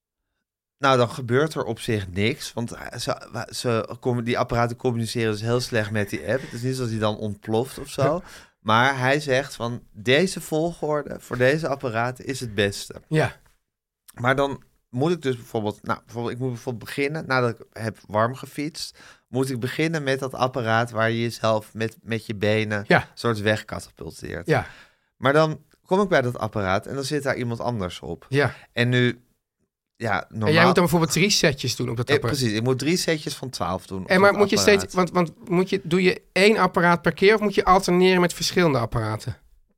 Nou, dan gebeurt er op zich niks. Want ze, ze, die apparaten communiceren dus heel slecht met die app. Het is niet dat hij dan ontploft of zo. Maar hij zegt van deze volgorde voor deze apparaten is het beste. Ja. Maar dan moet ik dus bijvoorbeeld... Nou, bijvoorbeeld, ik moet bijvoorbeeld beginnen, nadat ik heb warm gefietst... moet ik beginnen met dat apparaat waar je jezelf met, met je benen... Ja. soort wegkatapulteert. Ja. Maar dan kom ik bij dat apparaat en dan zit daar iemand anders op. Ja. En nu... Ja, normaal... En jij moet dan bijvoorbeeld drie setjes doen op dat Eh, apparaat. precies, ik moet drie setjes van twaalf doen. op En maar dat moet je apparaat. steeds, want, want moet je, doe je één apparaat per keer of moet je alterneren met verschillende apparaten?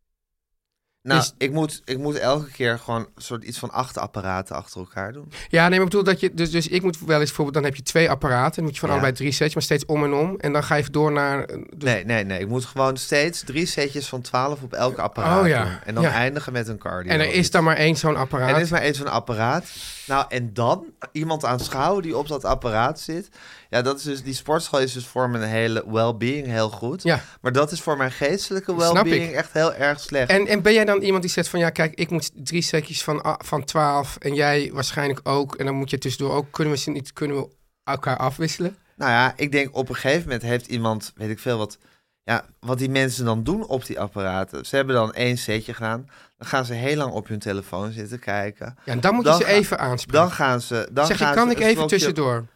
Nou, is- ik, moet, ik moet elke keer gewoon een soort iets van acht apparaten achter elkaar doen. Ja, nee, maar ik bedoel dat je, dus, dus ik moet wel eens bijvoorbeeld, dan heb je twee apparaten, dan moet je van Ja. allebei drie setjes, maar steeds om en om. En dan ga je even door naar... eh, Dus, Nee, nee, nee. Ik moet gewoon steeds drie setjes van twaalf op elk apparaat Oh, ja. doen. En dan Ja. eindigen met een cardio. En er is dan maar één zo'n apparaat. En er is maar één zo'n apparaat. Nou, en dan iemand aanschouwen die op dat apparaat zit. Ja, dat is dus, die sportschool is dus voor mijn hele well-being heel goed. Ja. Maar dat is voor mijn geestelijke Snap well-being ik. echt heel erg slecht. En, en ben jij dan iemand die zegt van ja, kijk, ik moet drie setjes van, ah, van twaalf en jij waarschijnlijk ook. En dan moet je tussendoor ook, kunnen we ze niet, kunnen we elkaar afwisselen? Nou ja, ik denk op een gegeven moment heeft iemand, weet ik veel wat... Ja, wat die mensen dan doen op die apparaten. Ze hebben dan één setje gedaan. Dan gaan ze heel lang op hun telefoon zitten kijken. Ja, en dan moet je Dan ze ga- even aanspreken. Dan gaan ze... Dan zeg je, gaan kan ze ik een even slokje- tussendoor?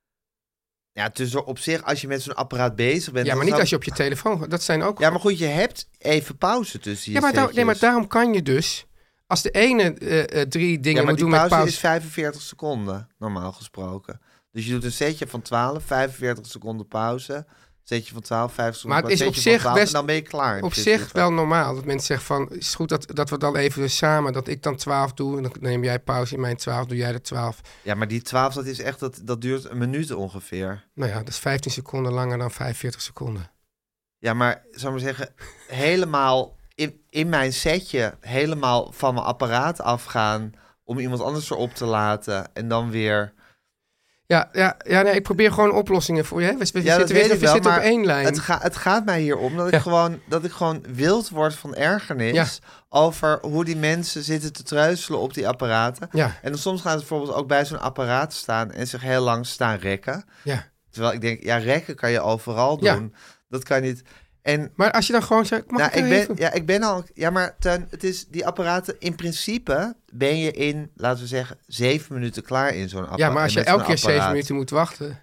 Ja, tussen op zich, als je met zo'n apparaat bezig bent... Ja, dan maar niet zou- als je op je telefoon gaat. Dat zijn ook... Ja, maar goed, je hebt even pauze tussen je Ja, maar, daar- setjes. nee, maar daarom kan je dus... Als de ene eh, eh, drie dingen Ja, maar moet die doen met pauze pauze... is vijfenveertig seconden, normaal gesproken. Dus je doet een setje van twaalf, vijfenveertig seconden pauze... Setje van twaalf, vijf seconden. Maar het is setje op van zich twaalf, best- en dan ben je klaar. in Op principe. zich wel normaal. Dat mensen zeggen van... Is het goed dat, dat we dan even samen... Dat ik dan twaalf doe... En dan neem jij pauze in mijn twaalf. Doe jij de twaalf. Ja, maar die twaalf, dat is echt, dat, dat duurt een minuut ongeveer. Nou ja, dat is vijftien seconden langer dan vijfenveertig seconden. Ja, maar, zou ik maar zeggen, helemaal in, in mijn setje, helemaal van mijn apparaat afgaan om iemand anders erop te laten en dan weer... Ja, ja, ja nee, ik probeer gewoon oplossingen voor je. We, we Ja, dat zitten, weet weer, ik we wel, zitten op maar één lijn. Het, ga, het gaat mij hier om dat, Ja. ik gewoon, dat ik gewoon wild word van ergernis... Ja. over hoe die mensen zitten te treuzelen op die apparaten. Ja. En dan soms gaan ze bijvoorbeeld ook bij zo'n apparaat staan... en zich heel lang staan rekken. Ja. Terwijl ik denk, ja, rekken kan je overal Ja. doen. Dat kan niet... En Maar als je dan gewoon zegt... Mag nou, ik ik er ben, even? ja, ik ben al... Ja, maar Teun, het is die apparaten... In principe ben je in, laten we zeggen, zeven minuten klaar in zo'n apparaat. Ja, maar als je elke keer zeven minuten moet wachten...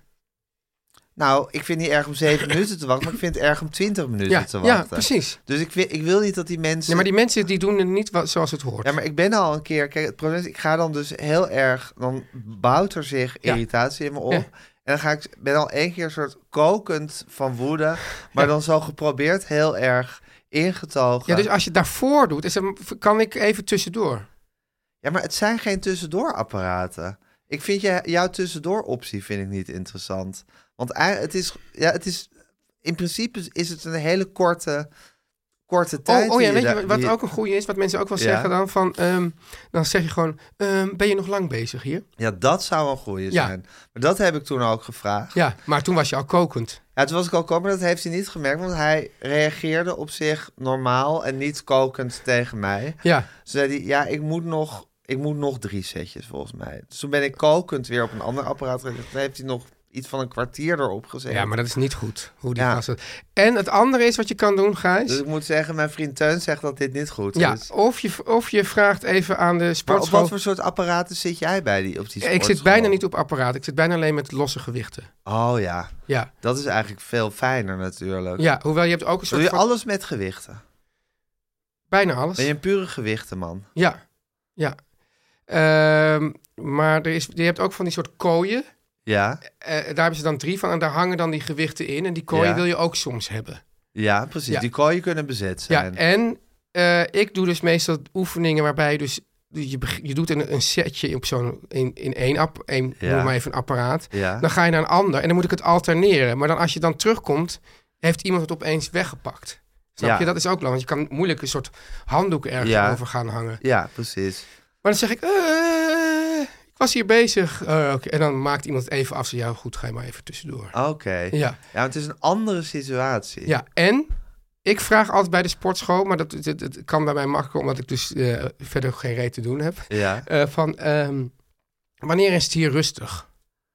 Nou, ik vind het niet erg om zeven minuten te wachten... maar ik vind het erg om twintig minuten Ja, te wachten. ja, precies. Dus ik, vind, ik wil niet dat die mensen... Ja, maar die mensen die doen het niet wat, zoals het hoort. Ja, maar ik ben al een keer... Kijk, het probleem is, ik ga dan dus heel erg... Dan bouwt er zich Ja. irritatie in me op. Ja. En dan ga ik, ben al één keer een soort kokend van woede... maar Ja. dan zo geprobeerd heel erg ingetogen. Ja, dus als je het daarvoor doet, is dan, kan ik even tussendoor. Ja, maar het zijn geen tussendoor-apparaten. Ik vind je, jouw tussendoor-optie vind ik niet interessant. Want ei- het is, ja, het is... In principe is het een hele korte, korte tijd. Oh, oh ja, die weet je daar- wat die- ook een goeie is? Wat mensen ook wel Ja. zeggen dan van... ehm, dan zeg je gewoon, ehm, ben je nog lang bezig hier? Ja, dat zou een goeie Ja. zijn. Maar dat heb ik toen ook gevraagd. Ja, maar toen was je al kokend. Ja, toen was ik al kokend, maar dat heeft hij niet gemerkt. Want hij reageerde op zich normaal en niet kokend tegen mij. Ja, Toen zei hij, ja, ik moet nog, ik moet nog drie setjes volgens mij. Dus toen ben ik kokend weer op een ander apparaat gelegd. Toen heeft hij nog iets van een kwartier erop gezet. ja, maar dat is niet goed. Hoe die Ja. gast het. En het andere is wat je kan doen, Gijs. Dus ik moet zeggen, mijn vriend Teun zegt dat dit niet goed ja, is. of je, of je vraagt even aan de Maar op sportschool. wat voor soort apparaten zit jij bij die, op die Ik zit sportschool? bijna niet op apparaat. Ik zit bijna alleen met losse gewichten. Oh ja, Ja, dat is eigenlijk veel fijner natuurlijk. ja hoewel je hebt ook een Doe soort je van... alles met gewichten? Bijna alles. Ben je een pure gewichtenman? Ja, ja. Ehm, maar er is, je hebt ook van die soort kooien. Ja, Eh, daar hebben ze dan drie van en daar hangen dan die gewichten in. En die kooien Ja. wil je ook soms hebben. ja precies. Ja. Die kooien kunnen bezet Ja, zijn. en eh, ik doe dus meestal oefeningen waarbij je dus... Je, beg- je doet een, een setje op zo'n, in, in één app, één, Ja. noem maar even een apparaat. Ja. Dan ga je naar een ander en dan moet ik het alterneren. Maar dan als je dan terugkomt, heeft iemand het opeens weggepakt. Snap Ja. je? Dat is ook lang, want je kan moeilijk een soort handdoek ergens Ja. over gaan hangen. Ja, precies. Maar dan zeg ik, eh, ik was hier bezig. Eh, oké. En dan maakt iemand het even af. Zo, ja, goed, ga je maar even tussendoor. Oké. Ja. Ja, maar het is een andere situatie. ja, en ik vraag altijd bij de sportschool, maar dat, dat, dat kan bij mij makkelijk, omdat ik dus eh, verder geen reet te doen heb. Ja. Eh, van, ehm, wanneer is het hier rustig?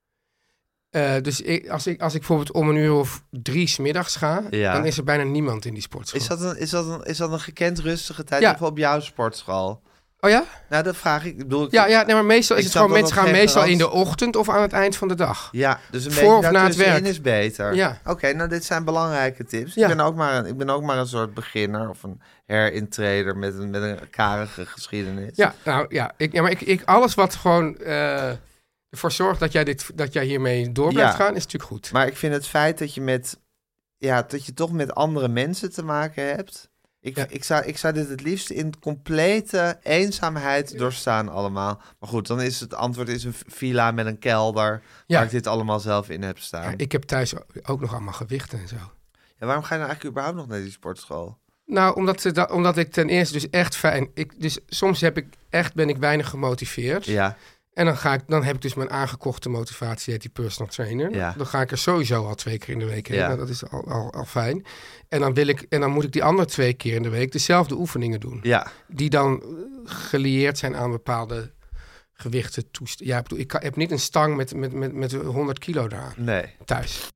Eh, dus ik, als, ik, als ik bijvoorbeeld om een uur of drie 's middags ga, Ja. dan is er bijna niemand in die sportschool. Is dat, een, is, dat een, is dat een gekend rustige tijd Ja. of op jouw sportschool? Oh ja? Nou, dat vraag ik. Ik bedoel, ik- Ja, ja nee, maar meestal is Ik het snap gewoon, dat mensen dat gaan geen meestal in de garantie- ochtend of aan het eind van de dag. Ja, dus een Voor beetje of na het daartussenin werk. is beter. Ja. Oké, nou dit zijn belangrijke tips. Ja. Ik, ben ook maar een, ik ben ook maar een soort beginner of een herintreder met een, met een karige geschiedenis. Ja, nou ja, ik, ja maar ik, ik, alles wat gewoon eh, ervoor zorgt dat jij, dit, dat jij hiermee door blijft Ja. gaan, is natuurlijk goed. Maar ik vind het feit dat je met, ja, dat je toch met andere mensen te maken hebt. Ik, Ja. ik, zou, ik zou dit het liefst in complete eenzaamheid doorstaan allemaal. Maar goed, dan is het antwoord is een villa met een kelder Ja. waar ik dit allemaal zelf in heb staan. Ja, ik heb thuis ook nog allemaal gewichten en zo. Ja, waarom ga je nou eigenlijk überhaupt nog naar die sportschool? Nou, omdat, ze da- omdat ik ten eerste dus echt fijn... Ik, dus soms heb ik echt, ben ik weinig gemotiveerd. Ja, En dan, ga ik, dan heb ik dus mijn aangekochte motivatie, heet die personal trainer. Ja. Dan ga ik er sowieso al twee keer in de week heen. Ja. Nou, dat is al, al, al fijn. En dan, wil ik, en dan moet ik die andere twee keer in de week dezelfde oefeningen doen. ja. Die dan eh, gelieerd zijn aan bepaalde gewichten. Toest- ja, ik bedoel, ik kan- heb niet een stang met, met, met, met honderd kilo eraan Nee. thuis.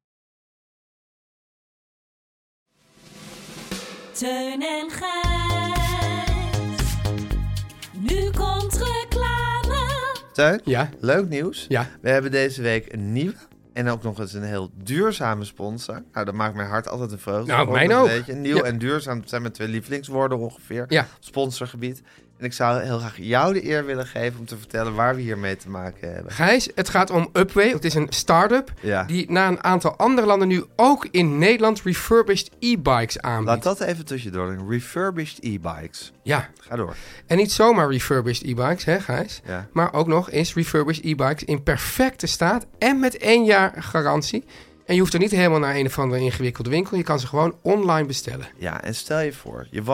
Teun en Gijs. Nu komt reclame. Teun, Ja, leuk nieuws. ja. We hebben deze week een nieuwe en ook nog eens een heel duurzame sponsor. Nou, dat maakt mijn hart altijd een vreugde. Nou, voor, mijn dat ook. weet je. Nieuw Ja. en duurzaam, dat zijn mijn twee lievelingswoorden ongeveer. Ja. Sponsorgebied. En ik zou heel graag jou de eer willen geven om te vertellen waar we hiermee te maken hebben. Gijs, het gaat om Upway. Het is een start-up Ja. die na een aantal andere landen nu ook in Nederland refurbished e-bikes aanbiedt. Laat dat even tussendoor doen. Refurbished e-bikes. Ja, Ga door. en niet zomaar refurbished e-bikes, hè Gijs? Ja. Maar ook nog eens refurbished e-bikes in perfecte staat en met één jaar garantie. En je hoeft er niet helemaal naar een of andere ingewikkelde winkel. Je kan ze gewoon online bestellen. Ja, en stel je voor, je woont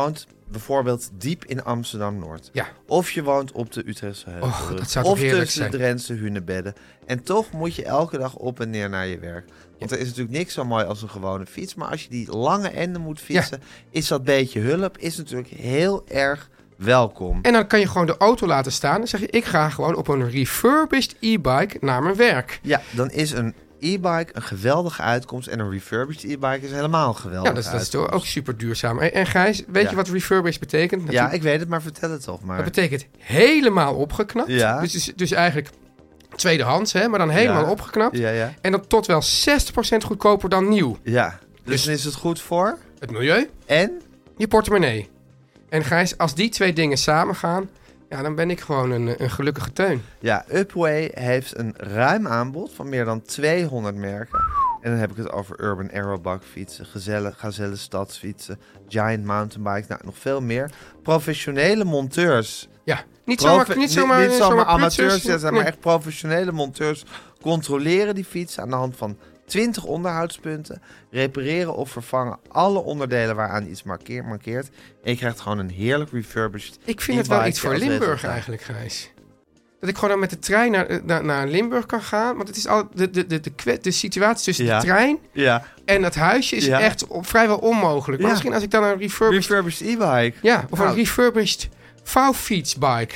bijvoorbeeld diep in Amsterdam-Noord. Ja. Of je woont op de Utrechtse Heuvelrug. Och, dat zou toch of heerlijk tussen de zijn. Drentse hunebedden. En toch moet je elke dag op en neer naar je werk. Want er is natuurlijk niks zo mooi als een gewone fiets. Maar als je die lange enden moet fietsen, is dat beetje hulp is natuurlijk heel erg welkom. En dan kan je gewoon de auto laten staan. Dan zeg je, ik ga gewoon op een refurbished e-bike naar mijn werk. Ja, dan is een e-bike een geweldige uitkomst. En een refurbished e-bike is helemaal een geweldige Ja, dat is, dat is toch uitkomst. ook super duurzaam. En, en Gijs, weet Ja. je wat refurbished betekent? Ja, Natuurlijk- ik weet het, maar vertel het toch maar. Dat betekent helemaal opgeknapt. Ja. Dus, dus, dus eigenlijk tweedehands, hè, maar dan helemaal Ja. opgeknapt. Ja, ja. En dan tot wel zestig procent goedkoper dan nieuw. Ja, dus, Dus- dan is het goed voor. Het milieu, En? je portemonnee. En Gijs, als die twee dingen samengaan, ja, dan ben ik gewoon een, een gelukkige Teun. Ja, Upway heeft een ruim aanbod van meer dan tweehonderd merken. En dan heb ik het over Urban Aerobac fietsen, Gazelle, Gazelle stadsfietsen, Giant mountainbikes, nou nog veel meer. Professionele monteurs. Ja, niet Profe- zomaar, niet zomaar, niet, niet zomaar amateurs, prutsers. ja, zijn Nee. maar echt professionele monteurs controleren die fietsen aan de hand van twintig onderhoudspunten, repareren of vervangen alle onderdelen waaraan iets markeert, markeert. En je krijgt gewoon een heerlijk refurbished Ik vind het wel e-bike iets voor als Limburg resultaat. eigenlijk, Gijs. Dat ik gewoon dan met de trein naar, naar, naar Limburg kan gaan. Want het is al de, de, de, de, kwe- de situatie tussen Ja. de trein Ja, en het huisje is Ja. echt op, vrijwel onmogelijk. Maar Ja. misschien als ik dan een refurbished... refurbished e-bike. Ja, of Nou. een refurbished vouwfietsbike.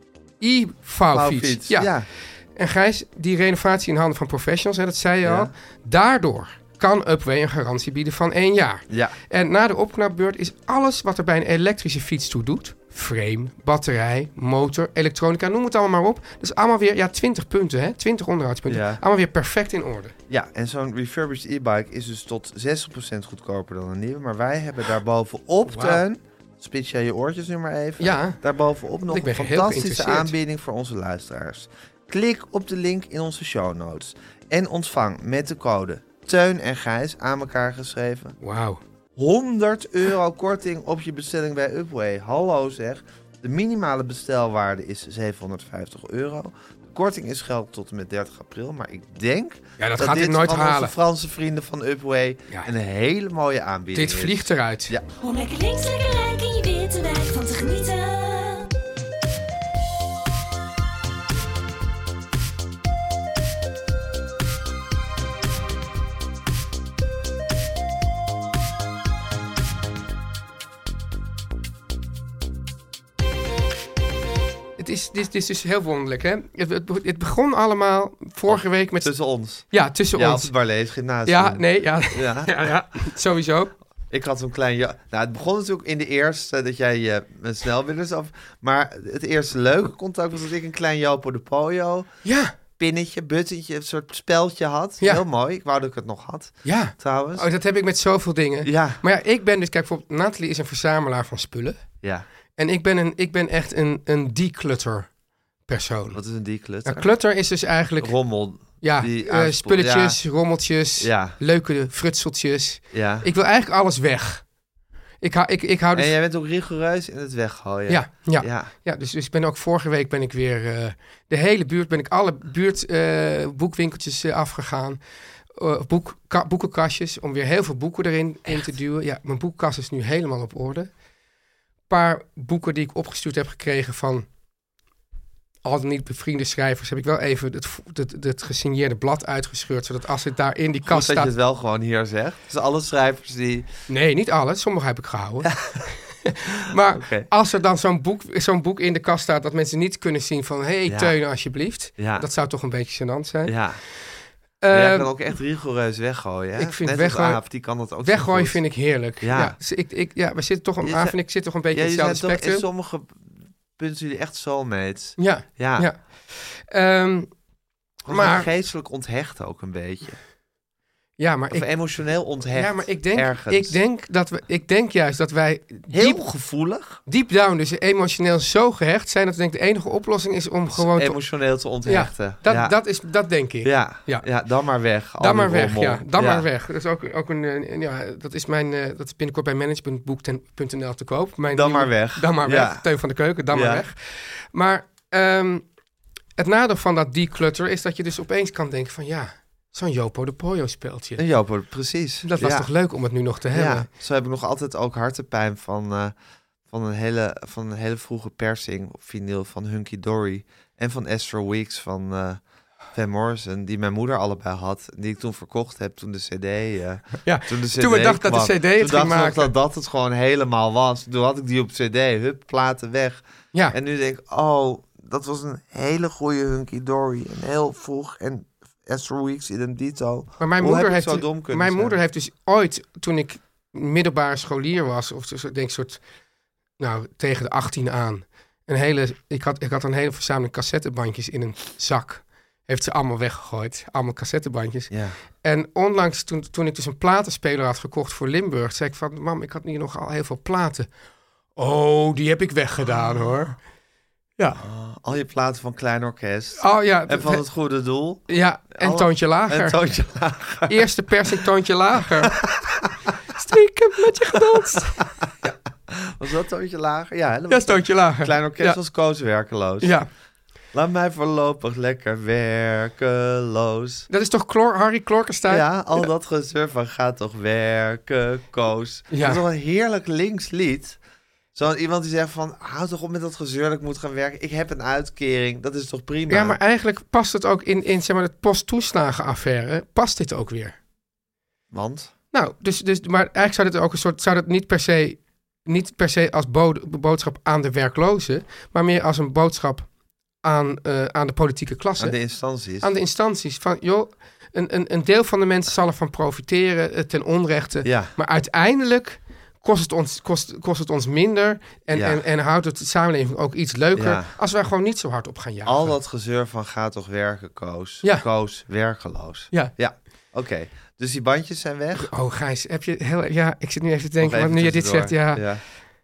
E-vouwfiets. Vouwfiets, Ja. ja. En Gijs, die renovatie in handen van professionals, hè, dat zei je Ja. al. Daardoor kan Upway een garantie bieden van één jaar. Ja. En na de opknapbeurt is alles wat er bij een elektrische fiets toe doet... frame, batterij, motor, elektronica, noem het allemaal maar op. Dat is allemaal weer, ja, twintig punten, hè? twintig onderhoudspunten. Ja. Allemaal weer perfect in orde. Ja, en zo'n refurbished e-bike is dus tot zestig procent goedkoper dan een nieuwe. Maar wij hebben daarbovenop, Wauw. Teun, spits jij je oortjes nu maar even. Ja. Daarbovenop nog Ik ben een heel fantastische geïnteresseerd. aanbieding voor onze luisteraars. Klik op de link in onze show notes. En ontvang met de code Teun en Gijs aan elkaar geschreven Wauw. honderd euro korting op je bestelling bij Upway. Hallo zeg. De minimale bestelwaarde is zevenhonderdvijftig euro. De korting is geldig tot en met dertig april. Maar ik denk Ja, dat dat gaat dit dit nooit van halen. onze Franse vrienden van Upway Ja. een hele mooie aanbieding Dit is. vliegt eruit. Ja. Om lekker links, lekker rijk in je witte wijk van te genieten. Het is, dit, dit is dus heel wonderlijk, hè? Het, het, het begon allemaal vorige week met... Tussen ons. Ja, tussen Ja, op ons. het Barlees Gymnasium. Ja, nee, ja. Ja. ja, ja, sowieso. Ik had zo'n klein... Ja, nou, het begon natuurlijk in de eerste dat jij eh met snelwillers af... Maar het eerste leuke contact was dat ik een klein Jopo de Poyo... Ja, pinnetje, buttentje, een soort speldje had. Ja. Heel mooi. Ik wou dat ik het nog had, ja. trouwens. Oh, dat heb ik met zoveel dingen. Ja. Maar ja, ik ben dus... Kijk, bijvoorbeeld, Nathalie is een verzamelaar van spullen. Ja. En ik ben, een, ik ben echt een, een declutter persoon. Wat is een declutter? Nou, clutter is dus eigenlijk... Rommel. Ja, die eh, aanspo- spulletjes, rommeltjes, Ja. leuke frutseltjes. Ja. Ik wil eigenlijk alles weg. Ik, hou, ik, ik hou dus... En jij bent ook rigoureus in het weggooien. Ja, ja. Ja. Ja, dus, dus ik ben ook vorige week ben ik weer eh, de hele buurt, ben ik alle buurt eh, boekwinkeltjes eh, afgegaan. Uh, boek, ka- boekenkastjes, om weer heel veel boeken erin in te duwen. Ja, mijn boekenkast is nu helemaal op orde. Een paar boeken die ik opgestuurd heb gekregen van al dan niet bevriende schrijvers, heb ik wel even het, het, het gesigneerde blad uitgescheurd, zodat als het daar in die Goed kast dat je staat... het wel gewoon hier zegt. Dus alle schrijvers die... Nee, niet alle. Sommige heb ik gehouden. Maar Oké. als er dan zo'n boek, zo'n boek in de kast staat dat mensen niet kunnen zien van... hé, hey, Ja. Teun, alsjeblieft. Ja. Dat zou toch een beetje gênant zijn. Ja. Ehm, Maar jij kan ook echt rigoureus weggooien, hè? ik vind Net weggooien- als Aaf, die kan dat ook zo weggooien goed. vind ik heerlijk. Ja. Ja. dus ik, ik, ja, we zitten toch, Je Aaf zei- en ik zitten toch een beetje Ja, in je hetzelfde zijn toch in spectrum. sommige punten jullie echt soulmates. Ja, Ja. ja. Ehm, Maar maar, geestelijk onthecht ook een beetje. ja, maar Of ik, emotioneel onthecht. ja, maar ik, denk, ergens. ik, denk dat we, ik denk juist dat wij Heel diep, gevoelig. deep down, dus emotioneel zo gehecht zijn... dat ik denk de enige oplossing is om gewoon... te- Emotioneel te ja, onthechten. dat, ja. Dat, is, dat denk ik. Ja. Ja. Ja. dan maar weg. al Dan die maar weg, rommel. ja. Dan maar weg. Dat is ook, ook een, eh, een- ja, dat is mijn, eh, dat is binnenkort bij managementboek punt n l te koop. Mijn Dan nieuwe- maar weg. Dan maar Ja. weg. Teun van de Keuken, dan Ja. maar weg. Maar ehm, het nadeel van dat declutter is dat je dus opeens kan denken van ja, zo'n Jopo de Poyo speeltje. Een Jopo, precies. Dat was ja. toch leuk om het nu nog te hebben. Ja, zo heb ik nog altijd ook hartepijn van, eh, van een hele, van een hele vroege persing op vinyl van Hunky Dory en van Astral Weeks van uh, Van Morrison, die mijn moeder allebei had, die ik toen verkocht heb toen de cd uh, Ja, toen, de CD toen we dachten kwam. dat de cd het toen ging dacht ik nog maken. dat dat het gewoon helemaal was. Toen had ik die op cd, hup, platen weg. Ja. En nu denk ik, oh, dat was een hele goede Hunky Dory en heel vroeg en Astral Weeks in een dito. Maar mijn Hoe moeder, heb ik heeft, zo dom kunnen mijn zijn? moeder heeft dus ooit, toen ik middelbare scholier was, of dus, denk ik soort, nou, tegen de achttien aan, een hele, ik had, ik had een hele verzameling cassettebandjes in een zak. Heeft ze allemaal weggegooid, allemaal cassettebandjes. Ja. En onlangs, toen, toen ik dus een platenspeler had gekocht voor Limburg, zei ik van, mam, ik had hier nog al heel veel platen. Oh, die heb ik weggedaan, hoor. Ja. Oh, al je platen van Klein Orkest. Oh ja. En van Het Goede Doel. Ja, en Alle- Toontje Lager. En Toontje Lager. Eerste persing Toontje Lager. Stiekem met je gedanst. Was dat Toontje Lager? Ja, hè, dat Ja, was Toontje Lager. Klein Orkest Ja. was Koos werkeloos. Ja, Laat mij voorlopig lekker werkeloos. dat is toch Klor, Harry Klorkenstein? Ja, al dat gezeur van gaat toch werken, Koos. Ja. Dat is toch een heerlijk links lied. Zo'n iemand die zegt van, hou toch op met dat gezeur dat ik moet gaan werken. Ik heb een uitkering, dat is toch prima? Ja, maar eigenlijk past het ook in, in zeg maar, de posttoeslagenaffaire. Past dit ook weer? Want? Nou, dus, dus, maar eigenlijk zou dit ook een soort, zou dat niet per se, niet per se als bo- boodschap aan de werklozen, maar meer als een boodschap aan, uh, aan de politieke klasse. Aan de instanties. Aan de instanties. Van, joh, een, een, een deel van de mensen zal ervan profiteren uh, ten onrechte. Ja. Maar uiteindelijk kost het ons, kost, kost het ons minder. En, Ja. en, en houdt het de samenleving ook iets leuker. Ja. Als wij gewoon niet zo hard op gaan jagen. Al dat gezeur van gaat toch werken, Koos. Ja. Koos, werkeloos. Ja. Ja, oké. Dus die bandjes zijn weg. Oh, Gijs, heb je heel... Ja, ik zit nu even te Nog denken. even Want nu je dit tussendoor. zegt, ja. ja.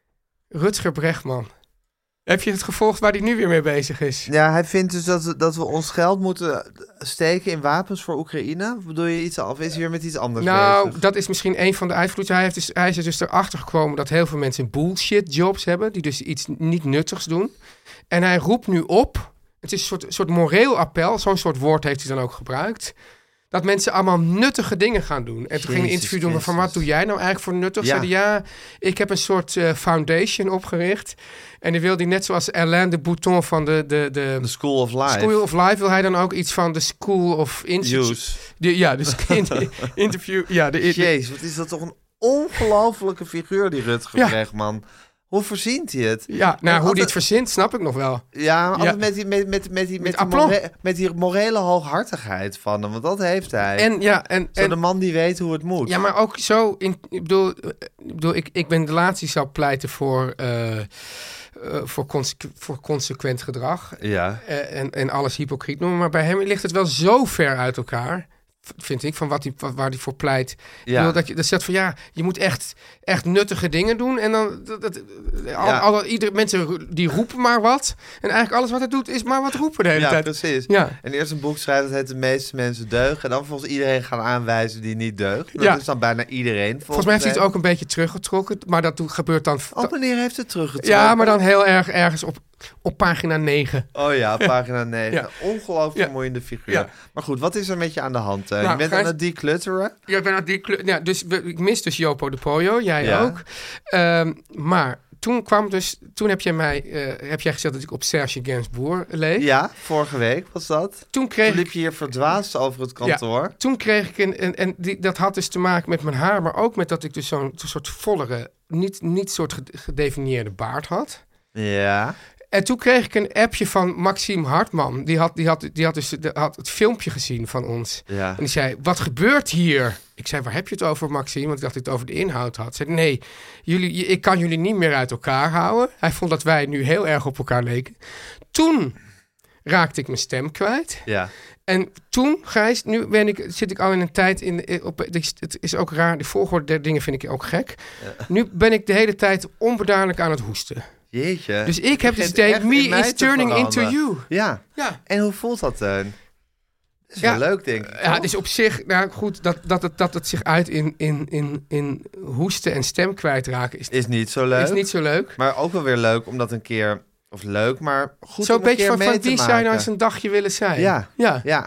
Rutger Bregman. Heb je het gevolgd waar hij nu weer mee bezig is? Ja, hij vindt dus dat we, dat we ons geld moeten steken in wapens voor Oekraïne. Of bedoel je iets, of is hij weer met iets anders Nou, bezig? dat is misschien een van de uitvloeden. Hij, heeft dus, hij is er dus erachter gekomen dat heel veel mensen bullshit jobs hebben. Die dus iets niet nuttigs doen. En hij roept nu op. Het is een soort, soort moreel appel. Zo'n soort woord heeft hij dan ook gebruikt. Dat mensen allemaal nuttige dingen gaan doen. En toen ging een Jezus interview doen van, wat Christus. doe jij nou eigenlijk voor nuttig? Ja. Zei hij, ja, ik heb een soort uh, foundation opgericht. En die wil hij net zoals Alain de Bouton van de... de, de The School of Life. School of Life wil hij dan ook iets van de School of Institute. Use. De, ja, dus in- interview. Ja, de, de- Jezus, wat is dat toch een ongelofelijke figuur, die Rutger Ja. Bregman. Hoe verzint hij het? ja, nou, hoe altijd- die het verzint, snap ik nog wel. Ja, maar Ja. altijd met die, met, met, met, die, met, die aplomb. more- met die morele hooghartigheid van hem. Want dat heeft hij. En ja, en, Zo en de man die weet hoe het moet. ja, maar ook zo. In, ik bedoel, eh, ik, bedoel ik, ik ben de laatste die zou pleiten voor, eh, eh, voor, consequ- voor consequent gedrag. Ja. Eh, en, en alles hypocriet noemen. Maar bij hem ligt het wel zo ver uit elkaar. v- Vind ik, van wat hij, waar hij voor pleit. Ik Ja. bedoel, dat je dat zegt van ja, je moet echt, echt nuttige dingen doen. En dan, dat, dat, al, Ja. al, iedere mensen ro- die roepen maar wat. En eigenlijk alles wat hij doet is maar wat roepen de hele Ja, tijd. precies. Ja. En eerst een boek schrijven dat heet De meeste mensen deugen. En dan volgens iedereen gaan aanwijzen die niet deugt. Dat Ja. is dan bijna iedereen. Volgens mij heeft hij het hem. ook een beetje teruggetrokken. Maar dat doet- gebeurt dan... Oh, meneer heeft het teruggetrokken. ja, maar dan heel erg ergens op, op pagina negen. Oh ja, pagina negen. Ja. Ongelooflijk Ja. vermoeiende figuur. Ja. Maar goed, wat is er met je aan de hand? Teun? Nou, je bent Gijs- aan het declutteren. Ja, ik ben uit die kleur. Ja, dus we- ik mis dus Jopo de Pollo, jij Ja. ook. Ehm, maar toen kwam dus, toen heb jij mij, eh, heb jij gezegd dat ik op Serge Gainsbourg leef. Ja, vorige week was dat. Toen kreeg Toen ik, liep je hier verdwaasd over het kantoor. toen kreeg ik een, en, en die, dat had dus te maken met mijn haar, maar ook met dat ik dus zo'n zo'n soort vollere, niet, niet soort ged- gedefinieerde baard had. Ja. En toen kreeg ik een appje van Maxime Hartman. Die had, die had, die had dus de, had het filmpje gezien van ons. Ja. En die zei, wat gebeurt hier? Ik zei, waar heb je het over, Maxime? Want ik dacht dat ik het over de inhoud had. Hij zei, nee, jullie, ik kan jullie niet meer uit elkaar houden. Hij vond dat wij nu heel erg op elkaar leken. Toen raakte ik mijn stem kwijt. Ja. En toen, Gijs, nu ben ik, zit ik al in een tijd in... Op, het is ook raar, de volgorde der dingen vind ik ook gek. Nu ben ik de hele tijd onbedaarlijk aan het hoesten. Jeetje. Dus ik heb Je dus begint idee, echt me in mij is te turning into veranderen. you. Ja. Ja. En hoe voelt dat, Teun? Dat is Ja. wel leuk, denk ik. Ja, toch? dus op zich, nou goed, dat, dat, het, dat het zich uit in, in, in, in hoesten en stem kwijtraken is, Is niet zo leuk. is niet zo leuk. Maar ook wel weer leuk om dat een keer... Of leuk, maar goed Zo'n om een beetje keer van, mee van te wie zou je nou maken. eens een dagje willen zijn? Ja. Ja. Ja.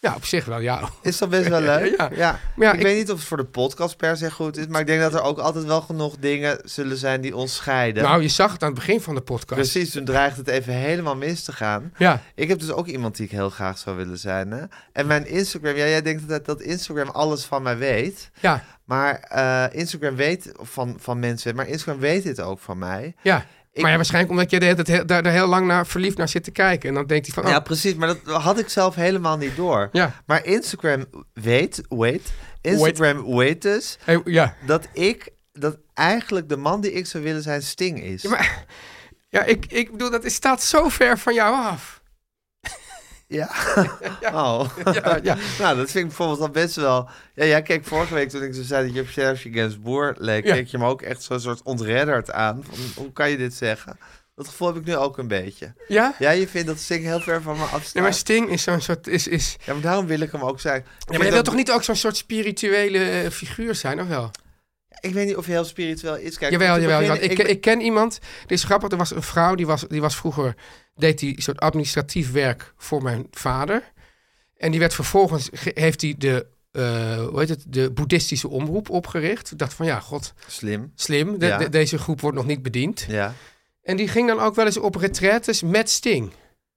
Ja, op zich wel, ja. Is dat best wel leuk? Ja, Ja. ja. Maar ja, ik, ik- weet niet of het voor de podcast per se goed is, maar ik denk dat er ook altijd wel genoeg dingen zullen zijn die ons scheiden. Nou, je zag het aan het begin van de podcast. Precies, toen dreigt het even helemaal mis te gaan. Ja. Ik heb dus ook iemand die ik heel graag zou willen zijn. Hè? En mijn Instagram, ja, jij denkt dat, dat Instagram alles van mij weet. Ja, Maar eh, Instagram weet van, van mensen, maar Instagram weet dit ook van mij. ja. Ik- Maar ja, waarschijnlijk omdat je de hele tijd heel- daar, daar heel lang naar verliefd naar zit te kijken. En dan denkt hij van, oh, Ja, precies, maar dat had ik zelf helemaal niet door. Ja. Maar Instagram weet, weet, Instagram weet dus hey, ja. dat ik, dat eigenlijk de man die ik zou willen zijn Sting is. Ja, maar, ja ik, ik bedoel, dat is, staat zo ver van jou af. Ja. Oh. Ja, ja. Nou, dat vind ik bijvoorbeeld al best wel... Ja, jij keek vorige week toen ik zo zei dat je op Serge Gainsbourg Boer leek, Ja. keek je me ook echt zo'n soort ontredderd aan. Van, hoe kan je dit zeggen? Dat gevoel heb ik nu ook een beetje. Ja? Ja, je vindt dat Sting heel ver van me afstaat. Nee, maar Sting is zo'n soort... Is, is... Ja, maar daarom wil ik hem ook zijn. Ja, maar je wilt toch niet ook zo'n soort spirituele eh, figuur zijn, of wel? Ik weet niet of hij heel spiritueel is. Kijk, Jawel, om te jawel. jawel. beginnen, Ik, ik, ik ken iemand, dit is grappig, er was een vrouw, die was, die was vroeger, deed die soort administratief werk voor mijn vader. En die werd vervolgens, ge- heeft hij de, eh, hoe heet het, de boeddhistische omroep opgericht. Ik dacht van, ja, god, Slim. slim, de- Ja. de- deze groep wordt nog niet bediend. Ja. En die ging dan ook wel eens op retraites met Sting.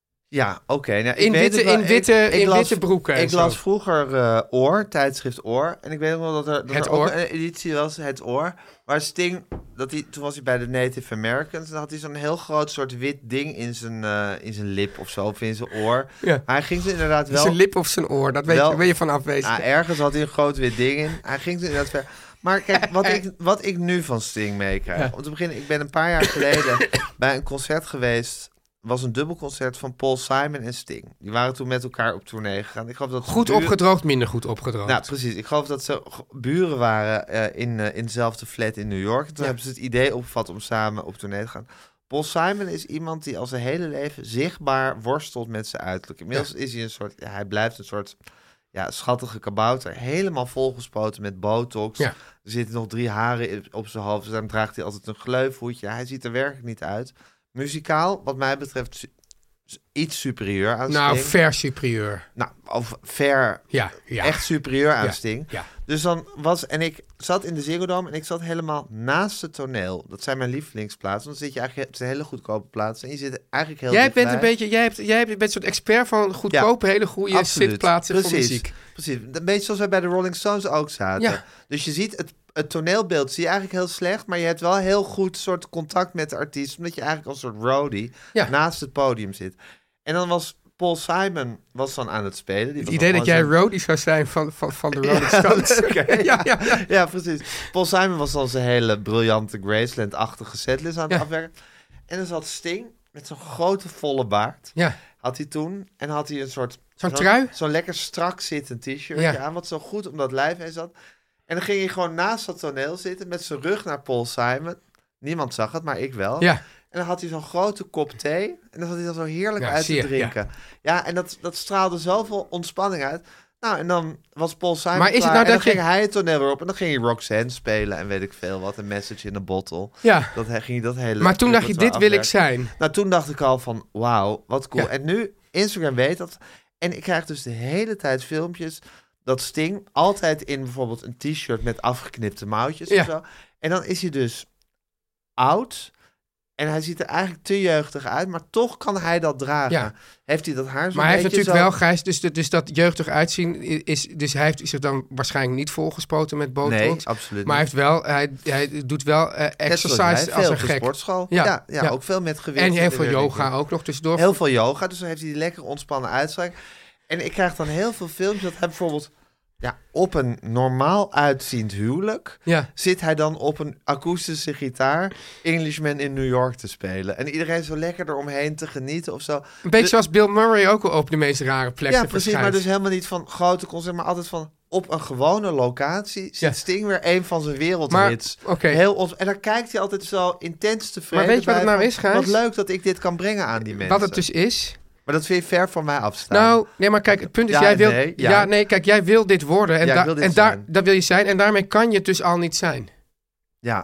Ja, oké. Nou, ik In weet witte, het wel. in witte, Ik- ik in las- witte broeken en Ik zo. las vroeger eh, Oor, tijdschrift Oor. En ik weet ook wel dat er, dat Het er ook Oor. een editie was, Het Oor. Waar Sting, dat hij, toen was hij bij de Native Americans. En dan had hij zo'n heel groot soort wit ding in zijn, eh, in zijn lip of zo, of in zijn oor. Ja. Maar hij ging er inderdaad wel... Zijn lip of zijn oor, dat weet wel- je, ben je van afwezig. Ah, ergens had hij een groot wit ding in. Hij ging er inderdaad ver. Maar kijk, wat ik, wat ik nu van Sting meekrijg. Ja. Om te beginnen, ik ben een paar jaar geleden bij een concert geweest. Was een dubbelconcert van Paul Simon en Sting. Die waren toen met elkaar op tournee gegaan. Ik geloof dat ze Goed buren- opgedroogd, minder goed opgedroogd. Nou, precies. Ik geloof dat ze g- buren waren eh, in, eh, in dezelfde flat in New York. En toen Ja. hebben ze het idee opgevat om samen op tournee te gaan. Paul Simon is iemand die al zijn hele leven zichtbaar worstelt met zijn uiterlijk. Inmiddels is hij een soort... Ja, hij blijft een soort ja, schattige kabouter. Helemaal volgespoten met botox. Ja. Er zitten nog drie haren in- op zijn hoofd. Dus daarom draagt hij altijd een gleufhoedje. Hij ziet er werkelijk niet uit. Muzikaal, wat mij betreft, su- iets superieur aan Nou, Sting. ver superieur. Nou, of ver, Ja, ja. echt superieur aan Ja, Sting. ja. Dus dan was, en ik zat in de Ziggo Dome en ik zat helemaal naast het toneel. Dat zijn mijn lievelingsplaatsen. Dan zit je eigenlijk, het is een hele goedkope plaats. En je zit eigenlijk heel Jij dichtbij. bent een beetje, jij hebt, jij bent een soort expert van goedkope, hele goede Absoluut. zitplaatsen voor Precies. muziek. Precies, een beetje zoals wij bij de Rolling Stones ook zaten. Ja. Dus je ziet het, het toneelbeeld zie je eigenlijk heel slecht, maar je hebt wel heel goed soort contact met de artiest, omdat je eigenlijk als soort roadie Ja. naast het podium zit. En dan was Paul Simon was dan aan het spelen. Die Het was idee nog dat jij gewoon roadie zou zijn van, van, van de Rolling Stones. leuk, hè? ja, ja, ja. Ja, precies. Paul Simon was dan zijn hele briljante Graceland-achtige setlist aan het Ja. afwerken. En dan zat Sting met zo'n grote volle baard. Ja. Had hij toen. En had hij een soort... Zo'n trui? Zo'n lekker strak zittend t-shirtje Ja. aan. Wat zo goed om dat lijf heen zat. En dan ging hij gewoon naast dat toneel zitten met zijn rug naar Paul Simon. Niemand zag het, maar ik wel. Ja. En dan had hij zo'n grote kop thee. En dan zat hij dan zo heerlijk Ja, uit zie te je, drinken. Ja, en dat, dat straalde zoveel ontspanning uit. Nou, en dan was Paul Simon Maar is het klaar. nou en dan dat je- ging hij het toneel weer op. En dan ging hij Roxanne spelen en weet ik veel wat. Een message in a bottle. Ja. Dat hij ging hij dat hele... Maar toen dacht je, dit wil ik afwerken. zijn. Nou, toen dacht ik al van, wauw, wat cool. Ja. En nu, Instagram weet dat. En ik krijg dus de hele tijd filmpjes dat Sting altijd in bijvoorbeeld een t-shirt met afgeknipte mouwtjes Ja. of zo. En dan is hij dus oud. En hij ziet er eigenlijk te jeugdig uit, maar toch kan hij dat dragen. Ja. Heeft hij dat haar zo Maar hij heeft natuurlijk zo... wel, Gijs, dus, de- dus dat jeugdig uitzien is... Dus hij heeft zich dan waarschijnlijk niet volgespoten met botox. Nee, absoluut Maar hij, niet. heeft wel, hij, hij doet wel eh, Net zoals jij, exercise als veel een op de gek. sportschool. Ja, Ja, ja, ja. ook veel met gewicht. En heel veel yoga ook nog tussendoor. Heel veel yoga, dus dan heeft hij die lekker ontspannen uitstraling. En ik krijg dan heel veel filmpjes dat hij bijvoorbeeld ja, op een normaal uitziend huwelijk Ja. zit hij dan op een akoestische gitaar Englishman in New York te spelen. En iedereen zo lekker eromheen te genieten of zo. Een beetje De- zoals Bill Murray ook al op de meest rare plekken Ja, precies, maar verschijnt. dus helemaal niet van grote concerten, maar altijd van op een gewone locatie zit Ja. Sting weer een van zijn wereldhits. Maar, oké. Heel ons En dan kijkt hij altijd zo intens tevreden Maar weet je wat het bij nou van, is, Gijs? Wat leuk dat ik dit kan brengen aan die mensen. Wat het dus is... Maar dat vind je ver van mij afstaan. Nou, nee, maar kijk, het punt is, Ja, jij wil... nee, ja. ja. nee, kijk, jij wil dit worden. En, Ja, ik da- wil dit en daar, zijn. dat wil je zijn. En daarmee kan je het dus al niet zijn. Ja.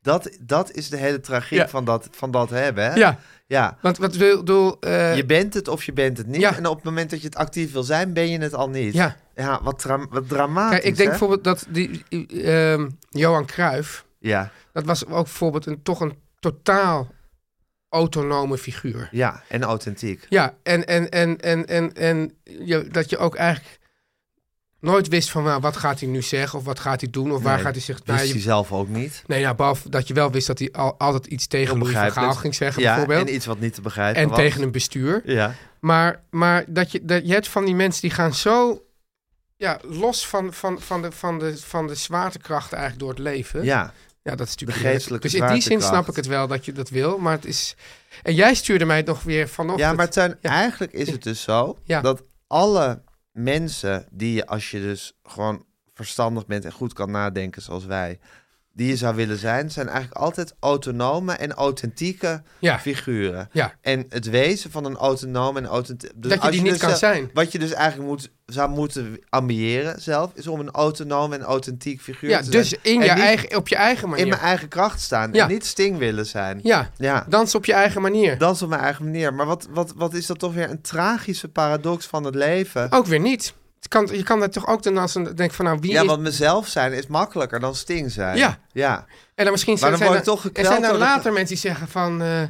Dat, dat is de hele tragiek Ja. van, dat, van dat hebben, hè? Ja, Ja. want wat wil... bedoel, eh, Je bent het of je bent het niet. Ja. En op het moment dat je het actief wil zijn, ben je het al niet. Ja. Ja, wat, dra- wat dramatisch, Kijk, ik denk hè? bijvoorbeeld dat die, ehm, Johan Cruijff... Ja, dat was ook bijvoorbeeld een, toch een totaal autonome figuur. ja, en authentiek. Ja, en, en, en, en, en, en je, dat je ook eigenlijk nooit wist van nou, wat gaat hij nu zeggen of wat gaat hij doen of waar Nee, gaat hij zich... Wist nou, je- hij zelf ook niet. nee, nou, behalve dat je wel wist dat hij al, altijd iets tegen Louis van Gaal ging zeggen Ja, bijvoorbeeld. en iets wat niet te begrijpen En was. tegen een bestuur. Ja, Maar, maar dat je, dat je hebt van die mensen die gaan zo ja, los van, van, van, de, van, de, van de zwaartekrachten eigenlijk door het leven. ja. Ja, dat is natuurlijk De geestelijke Dus in die zin zwaartekracht. snap ik het wel dat je dat wil. Maar het is... En jij stuurde mij nog weer vanochtend... ja, maar Teun, Ja. eigenlijk is het dus zo... Ja. dat alle mensen die je, als je dus gewoon verstandig bent... en goed kan nadenken zoals wij... die je zou willen zijn... zijn eigenlijk altijd autonome en authentieke Ja. figuren. Ja. En het wezen van een autonome en authentiek... Dus Dat je als die niet dus kan zelf- zijn. Wat je dus eigenlijk moet, zou moeten ambiëren zelf... is om een autonome en authentiek figuur Ja, te dus zijn. in En je niet eigen, op je eigen manier. in mijn eigen kracht staan. Ja. En niet Sting willen zijn. Ja, Ja. dans op je eigen manier. Dans op mijn eigen manier. Maar wat, wat, wat is dat toch weer een tragische paradox van het leven? Ook weer niet. Het kan, je kan dat toch ook dan als een denk van nou wie ja, is... want mezelf zijn is makkelijker dan Sting zijn. Ja. Ja. En dan misschien Maar zijn, dan zijn word je er, toch er gekweld zijn er door de- later mensen die zeggen van eh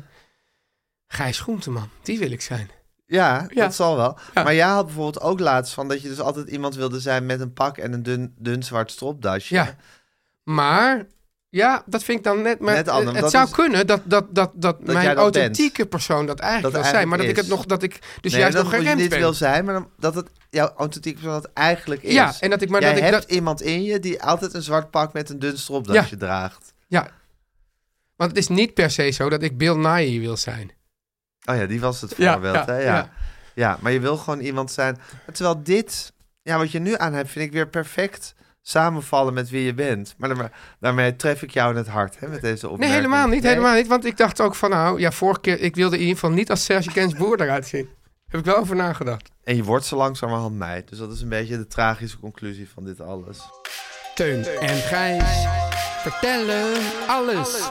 Gijs Groenteman, die wil ik zijn. Ja, Ja. dat zal wel. Ja. Maar jij had bijvoorbeeld ook laatst van dat je dus altijd iemand wilde zijn met een pak en een dun, dun zwart stropdasje. Ja. Maar ja, dat vind ik dan net. Maar Net anders, het, het dat zou is- kunnen dat, dat, dat, dat, jij mijn dat authentieke persoon dat eigenlijk Dat wil zijn. Maar dat eigenlijk ik het is. nog, dat ik dus Nee, juist dat nog je geremd niet ben. wil zijn, maar dan, dat het jouw authentieke persoon dat eigenlijk is. Ja, en dat ik maar Jij dat ik hebt dat. iemand in je die altijd een zwart pak met een dun stropdasje draagt. Ja. Want het is niet per se zo dat ik Bill Nighy wil zijn. Oh ja, die was het Ja, voorbeeld, ja, hè? Ja. ja. Ja. maar je wil gewoon iemand zijn. Terwijl dit, ja, wat je nu aan hebt, vind ik weer perfect samenvallen met wie je bent. Maar daarmee, daarmee tref ik jou in het hart, hè, met deze opmerking. Nee, helemaal niet, Nee? helemaal niet. Want ik dacht ook van nou, ja, vorige keer, ik wilde in ieder geval niet als Serge Gainsbourg eruit zien. Heb ik wel over nagedacht. En je wordt zo langzamerhand mij. Dus dat is een beetje de tragische conclusie van dit alles. Teun en Gijs vertellen alles.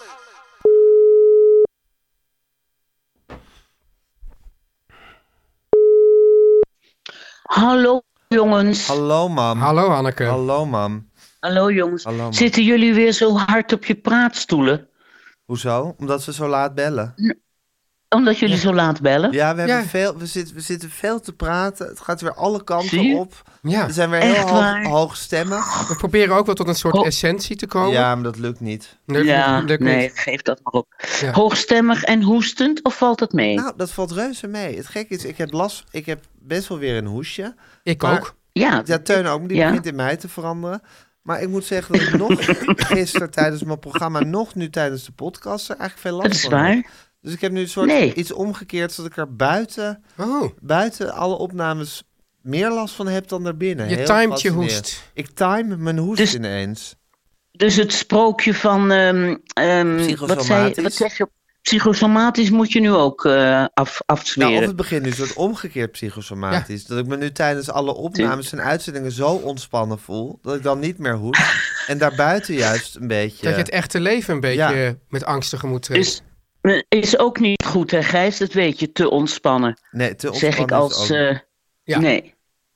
Hallo jongens. Hallo, mam. Hallo Hanneke. Hallo, mam. Hallo jongens. Hallo, mam. Zitten jullie weer zo hard op je praatstoelen? Hoezo? Omdat we zo laat bellen. Omdat jullie zo laat bellen? Ja, we, hebben Ja. Veel, we, zitten, we zitten veel te praten. Het gaat weer alle kanten Zie je? op. Ja, We zijn weer Echt heel hoog, waar? hoogstemmig. we proberen ook wel tot een soort Ho- essentie te komen. Ja, maar dat lukt niet. Lukt- ja, lukt nee, niet. geef dat maar op. Ja. Hoogstemmig en hoestend, of valt het mee? Nou, dat valt reuze mee. Het gekke is, ik heb last, ik heb best wel weer een hoesje. Ik Maar- ook. ja, Ja, Teun ook, maar die Ja. begint in mij te veranderen. Maar ik moet zeggen dat ik nog gisteren tijdens mijn programma, nog nu tijdens de podcast, er eigenlijk veel last dat is van heb. waar. Dus ik heb nu een soort Nee. iets omgekeerd, zodat ik er buiten, Oh, buiten alle opnames meer last van heb dan daarbinnen. je Heel timet je fascinerend. hoest. Ik time mijn hoest Dus- ineens. Dus het sprookje van, ehm, ehm, wat, zei, Psychosomatisch. wat zeg je? Psychosomatisch moet je nu ook eh af, afzweren. Nou, of het begint nu soort omgekeerd psychosomatisch. Dat ik me nu tijdens alle opnames en uitzendingen zo ontspannen voel, dat ik dan niet meer hoest. En daarbuiten juist een beetje... Dat je het echte leven een beetje Ja. met angst tegemoet trekt. Is, is ook niet goed, hè Gijs? Dat weet je, te ontspannen. Nee, te Zeg ik ontspannen is als... ook- eh, Ja. Nee.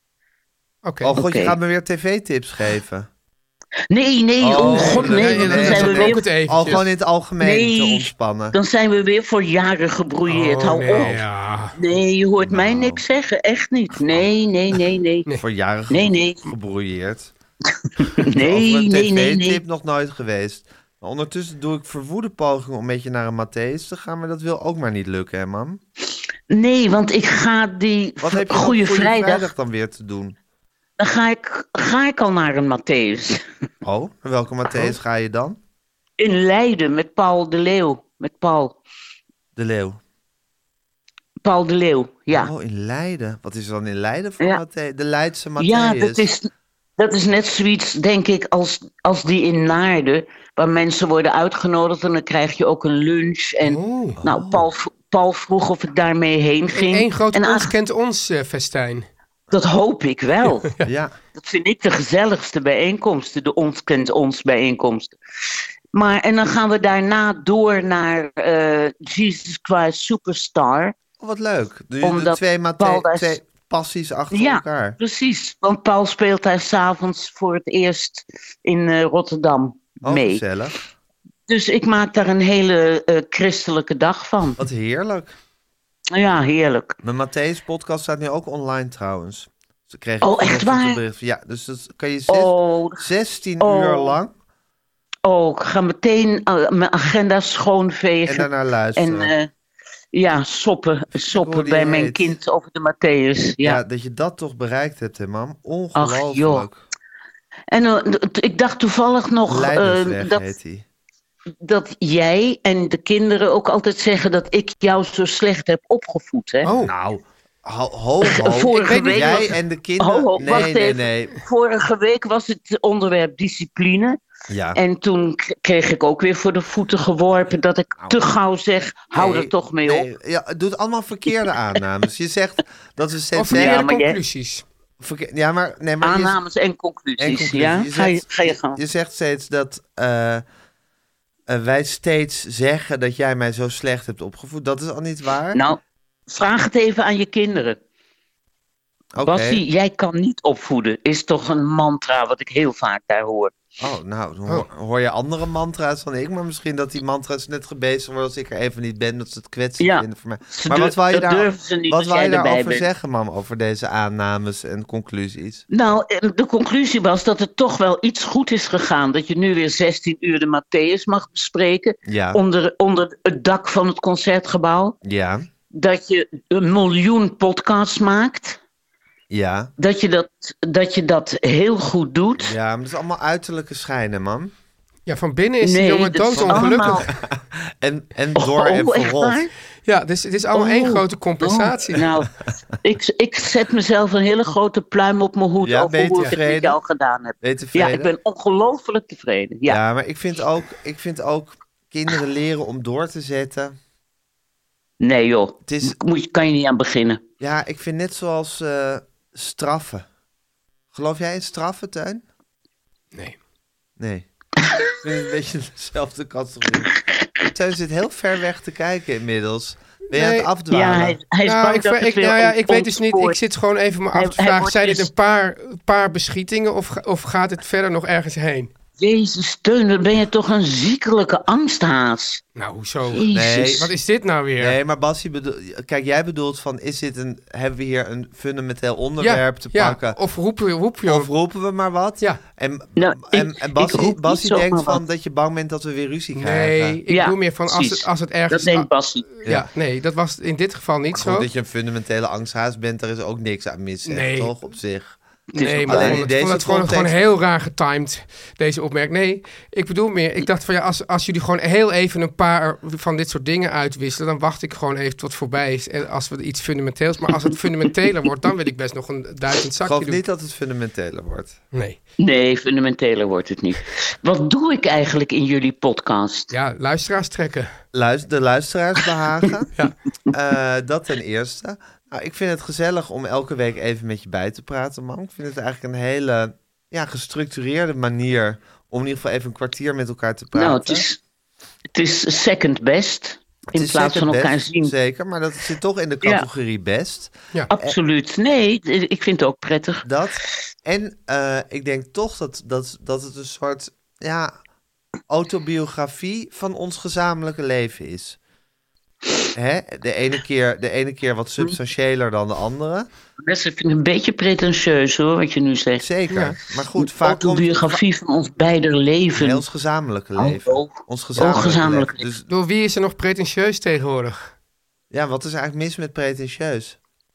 Oké. Oh god, Oké. je gaat me weer tv-tips geven. Nee, nee, Oh, oh, god, nee, nee, nee, dan nee, zijn we dat ook weer het Al eventjes. gewoon in het algemeen Nee. te ontspannen. Dan zijn we weer voor jaren gebrouilleerd. Oh, Hou nee, op. ja. Nee, je hoort mij Nou. niks zeggen. Echt niet. Nee, nee, nee, nee. Nee. Voor jaren ge- Nee, nee. gebrouilleerd. Nee, Over een nee, nee, tv-tip nee. nog nooit geweest. Maar ondertussen doe ik verwoede pogingen om een beetje naar een Matthäus te gaan. Maar dat wil ook maar niet lukken, hè, mam? Nee, want ik ga die Wat heb je Goeie Goede Vrijdag... Vrijdag dan weer te doen? Dan ga ik, ga ik al naar een Matthäus. Oh, en welke Matthäus ga je dan? In Leiden met Paul de Leeuw. Met Paul. De Leeuw. Paul de Leeuw, ja. Oh, in Leiden. Wat is er dan in Leiden voor Ja. Matthäus? De Leidse Matthäus. Ja, dat is, dat is net zoiets, denk ik, als, als die in Naarden. Waar mensen worden uitgenodigd en dan krijg je ook een lunch. En Oh. nou, Paul, v- Paul vroeg of ik daarmee heen ging. Eén groot en ons aange- kent ons eh, festijn. Dat hoop ik wel. Ja. Dat vind ik de gezelligste bijeenkomsten, de ons kent ons bijeenkomsten. Maar, en dan gaan we daarna door naar uh, Jesus Christ Superstar. Oh, wat leuk. Dus de Omdat twee, mate- Paul daar- twee passies achter Ja, elkaar. precies. Want Paul speelt daar s'avonds voor het eerst in uh, Rotterdam Oh, mee. gezellig. Dus ik maak daar een hele uh, christelijke dag van. Wat heerlijk. Ja, heerlijk. Mijn Matthäus-podcast staat nu ook online trouwens. Ze kregen Oh, ook echt vanochtend waar? een bericht. Ja, dus dat kan je zes, Oh, zestien oh. uur lang oh, ik ga meteen uh, mijn agenda schoonvegen. en daarna luisteren. En uh, ja, soppen, soppen hoe die bij mijn heet. kind over de Matthäus. Ja. ja. dat je dat toch bereikt hebt, hè, mam? joh. Ongelooflijk. En uh, d- ik dacht toevallig nog uh, Leidersweg dat, heet die. dat jij en de kinderen ook altijd zeggen dat ik jou zo slecht heb opgevoed. Hè? Oh, Nou, ho, ho, ho. Vorige Ik weet niet, week jij was- en de kinderen... Ho, ho, nee, wacht nee, even. nee. Vorige week was het onderwerp discipline. Ja. En toen k- kreeg ik ook weer voor de voeten geworpen dat ik te gauw zeg, hou Nee, er toch mee nee, op. Ja, het doet allemaal verkeerde aannames. Je zegt dat we of steeds verkeerde Ja, maar jij- conclusies. Verkeer- ja, maar, nee, maar je, Aannames en conclusies. en conclusie. Ja? Je Ga, je, zegt- ga je gang. je zegt steeds dat eh, eh, wij steeds zeggen dat jij mij zo slecht hebt opgevoed. Dat is al niet waar. Nou, vraag het even aan je kinderen. Oké. Bassie, jij kan niet opvoeden. Is toch een mantra wat ik heel vaak daar hoor. Oh, nou, dan hoor, hoor je andere mantra's dan ik. Maar misschien dat die mantra's net gebezigd worden als ik er even niet ben. Dat ze het kwetsend Ja. vinden voor mij. Ze Maar dur- wat wou je, dat daar, durven ze niet wat als wou je jij erbij daarover bent. zeggen, mam? Over deze aannames en conclusies? Nou, eh, de conclusie was dat het toch wel iets goed is gegaan. Dat je nu weer zestien uur de Matthäus mag bespreken. Ja. Onder, onder het dak van het Concertgebouw. Ja. Dat je een miljoen podcasts maakt. Ja. Dat je dat, dat je dat heel goed doet. Ja, maar het is allemaal uiterlijke schijnen, man. Ja, van binnen is die Nee, jongen dat is doodongelukkig. allemaal- En, en door en Oh, echt verrot. waar? Ja, dus het is allemaal Oh, één grote compensatie. oh, nou, ik, ik zet mezelf een hele grote pluim op mijn hoed Ja, over ben je hoe ik het tevreden? met jou gedaan heb. Ben je tevreden? Ja, ik ben ongelooflijk tevreden. Ja. Ja, maar ik vind, ook, ik vind ook kinderen leren om door te zetten. Nee joh, Het is- Moet, je- kan je niet aan beginnen. Ja, ik vind net zoals eh, straffen. Geloof jij in straffen, Teun? Nee. Nee. Ik vind het een beetje dezelfde categorie. Teun zit heel ver weg te kijken inmiddels. Ben je aan het Nee. afdwalen? Ja, hij, hij is Nou, bang ik, dat ver- het ik, weer nou ja, ont- ik weet dus niet. Ik ontspoort. zit gewoon even me af Hij- te hij vragen. wordt Zijn dit dus- een paar, paar beschietingen of, ga- of gaat het verder nog ergens heen? Jezus, Teun, wat ben je toch een ziekelijke angsthaas. Nou, hoezo? Jezus. Nee, Wat is dit nou weer? Nee, maar Bassie, bedoel, kijk, jij bedoelt van, is dit een, hebben we hier een fundamenteel onderwerp te ja, pakken? of roep je, roep je. Of roepen we maar wat? Ja. En, Nou, en, ik- en ik Bassie, roep niet Bassie zomaar denkt van wat. dat je bang bent dat we weer ruzie krijgen. Nee, ik Ja, bedoel meer van als precies. het, als het Dat ergens... denkt Bassie. ja, nee, dat was in dit geval niet Maar zo. goed, dat je een fundamentele angsthaas bent, daar is ook niks aan mis, hè, Nee. toch, op zich. Het is Nee, ook maar ik alleen vond in het, vond deze het gewoon, gewoon context- heel raar getimed, deze opmerking. Nee, ik bedoel meer, ik dacht van ja, als, als jullie gewoon heel even een paar van dit soort dingen uitwisselen, dan wacht ik gewoon even tot het voorbij is. En als we iets fundamenteels, maar als het fundamenteler wordt, dan wil ik best nog een duizend Ik zakje geloof doen. niet dat het fundamenteler wordt. Nee. Nee, fundamenteler wordt het niet. Wat doe ik eigenlijk in jullie podcast? Ja, luisteraars trekken. Luister, de luisteraars behagen. Ja. Eh, dat ten eerste. Nou, ik vind het gezellig om elke week even met je bij te praten, man. Ik vind het eigenlijk een hele ja, gestructureerde manier om in ieder geval even een kwartier met elkaar te praten. Nou, het is, het is second best. Het In is plaats van zeker elkaar best, zien. Zeker, maar dat zit toch in de Ja. categorie best. Absoluut. Nee, ik vind het ook prettig. Dat. En eh, ik denk toch dat, dat, dat het een soort ja, autobiografie van ons gezamenlijke leven is. Hè? De, ene keer, de ene keer wat substantiëler dan de andere. Best, ik vind het een beetje pretentieus hoor, wat je nu zegt. Zeker. Ja. Maar goed, Een vaak komt autobiografie van ons beider leven. het ons gezamenlijke leven. Oh, Ons gezamenlijke, gezamenlijk leven. Dus Door wie is er nog pretentieus tegenwoordig? ja, wat is eigenlijk mis met pretentieus?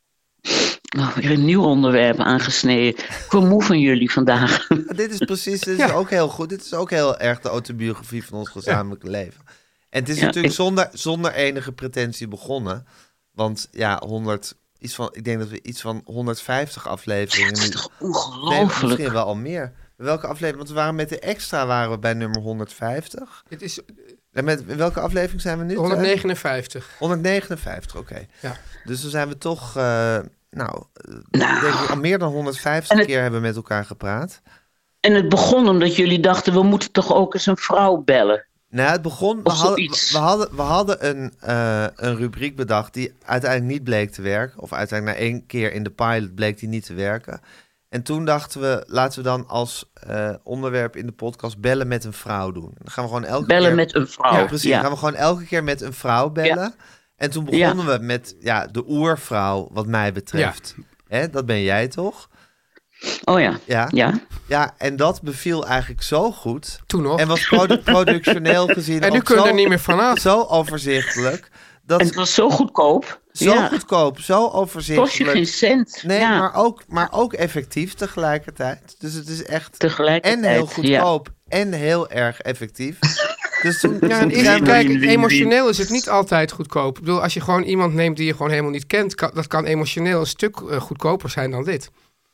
Oh, weer een nieuw onderwerp aangesneden. Ik word moe van jullie vandaag. Ja, dit is precies, dit is Ja. ook heel goed. Dit is ook heel erg de autobiografie van ons gezamenlijke leven. En het is Ja, natuurlijk ik- zonder, zonder enige pretentie begonnen. Want ja, honderd, iets van, ik denk dat we iets van honderdvijftig afleveringen Het is nu. toch Nee, ongelooflijk. misschien wel al meer. Welke aflevering? Want we waren met de extra waren we bij nummer honderdvijftig. Het is En met welke aflevering zijn we nu? honderdnegenenvijftig. honderdnegenenvijftig, oké. Ja. Dus dan zijn we toch, uh, nou, uh, Nou. denk ik al meer dan honderdvijftig En het- keer hebben we met elkaar gepraat. En het begon omdat jullie dachten, we moeten toch ook eens een vrouw bellen. Nou, het begon. We Of hadden, zoiets. we hadden, we hadden een, eh, een rubriek bedacht die uiteindelijk niet bleek te werken. Of uiteindelijk na één keer in de pilot bleek die niet te werken. En toen dachten we, laten we dan als eh, onderwerp in de podcast bellen met een vrouw doen. Dan gaan we gewoon elke Bellen keer... met een vrouw. Ja, precies. Ja. Dan gaan we gewoon elke keer met een vrouw bellen. En toen begonnen we met ja, de oervrouw, wat mij betreft. Hè, dat ben jij toch? Oh ja. Ja. Ja. Ja, en dat beviel eigenlijk zo goed. Toen nog. En was produ- productioneel gezien En nu ook kun je zo, er niet meer vanaf. zo overzichtelijk. Dat En het was zo goedkoop. zo ja. goedkoop, zo Kost je overzichtelijk. geen cent. Nee, ja. maar, ook, maar ook effectief tegelijkertijd. Dus het is echt Tegelijkertijd. en heel ja. goedkoop en heel erg effectief. Dus toen, Ja, en toen is, zijn we- kijk, emotioneel is het niet altijd goedkoop. Ik bedoel, als je gewoon iemand neemt die je gewoon helemaal niet kent, kan, dat kan emotioneel een stuk eh, goedkoper zijn dan dit.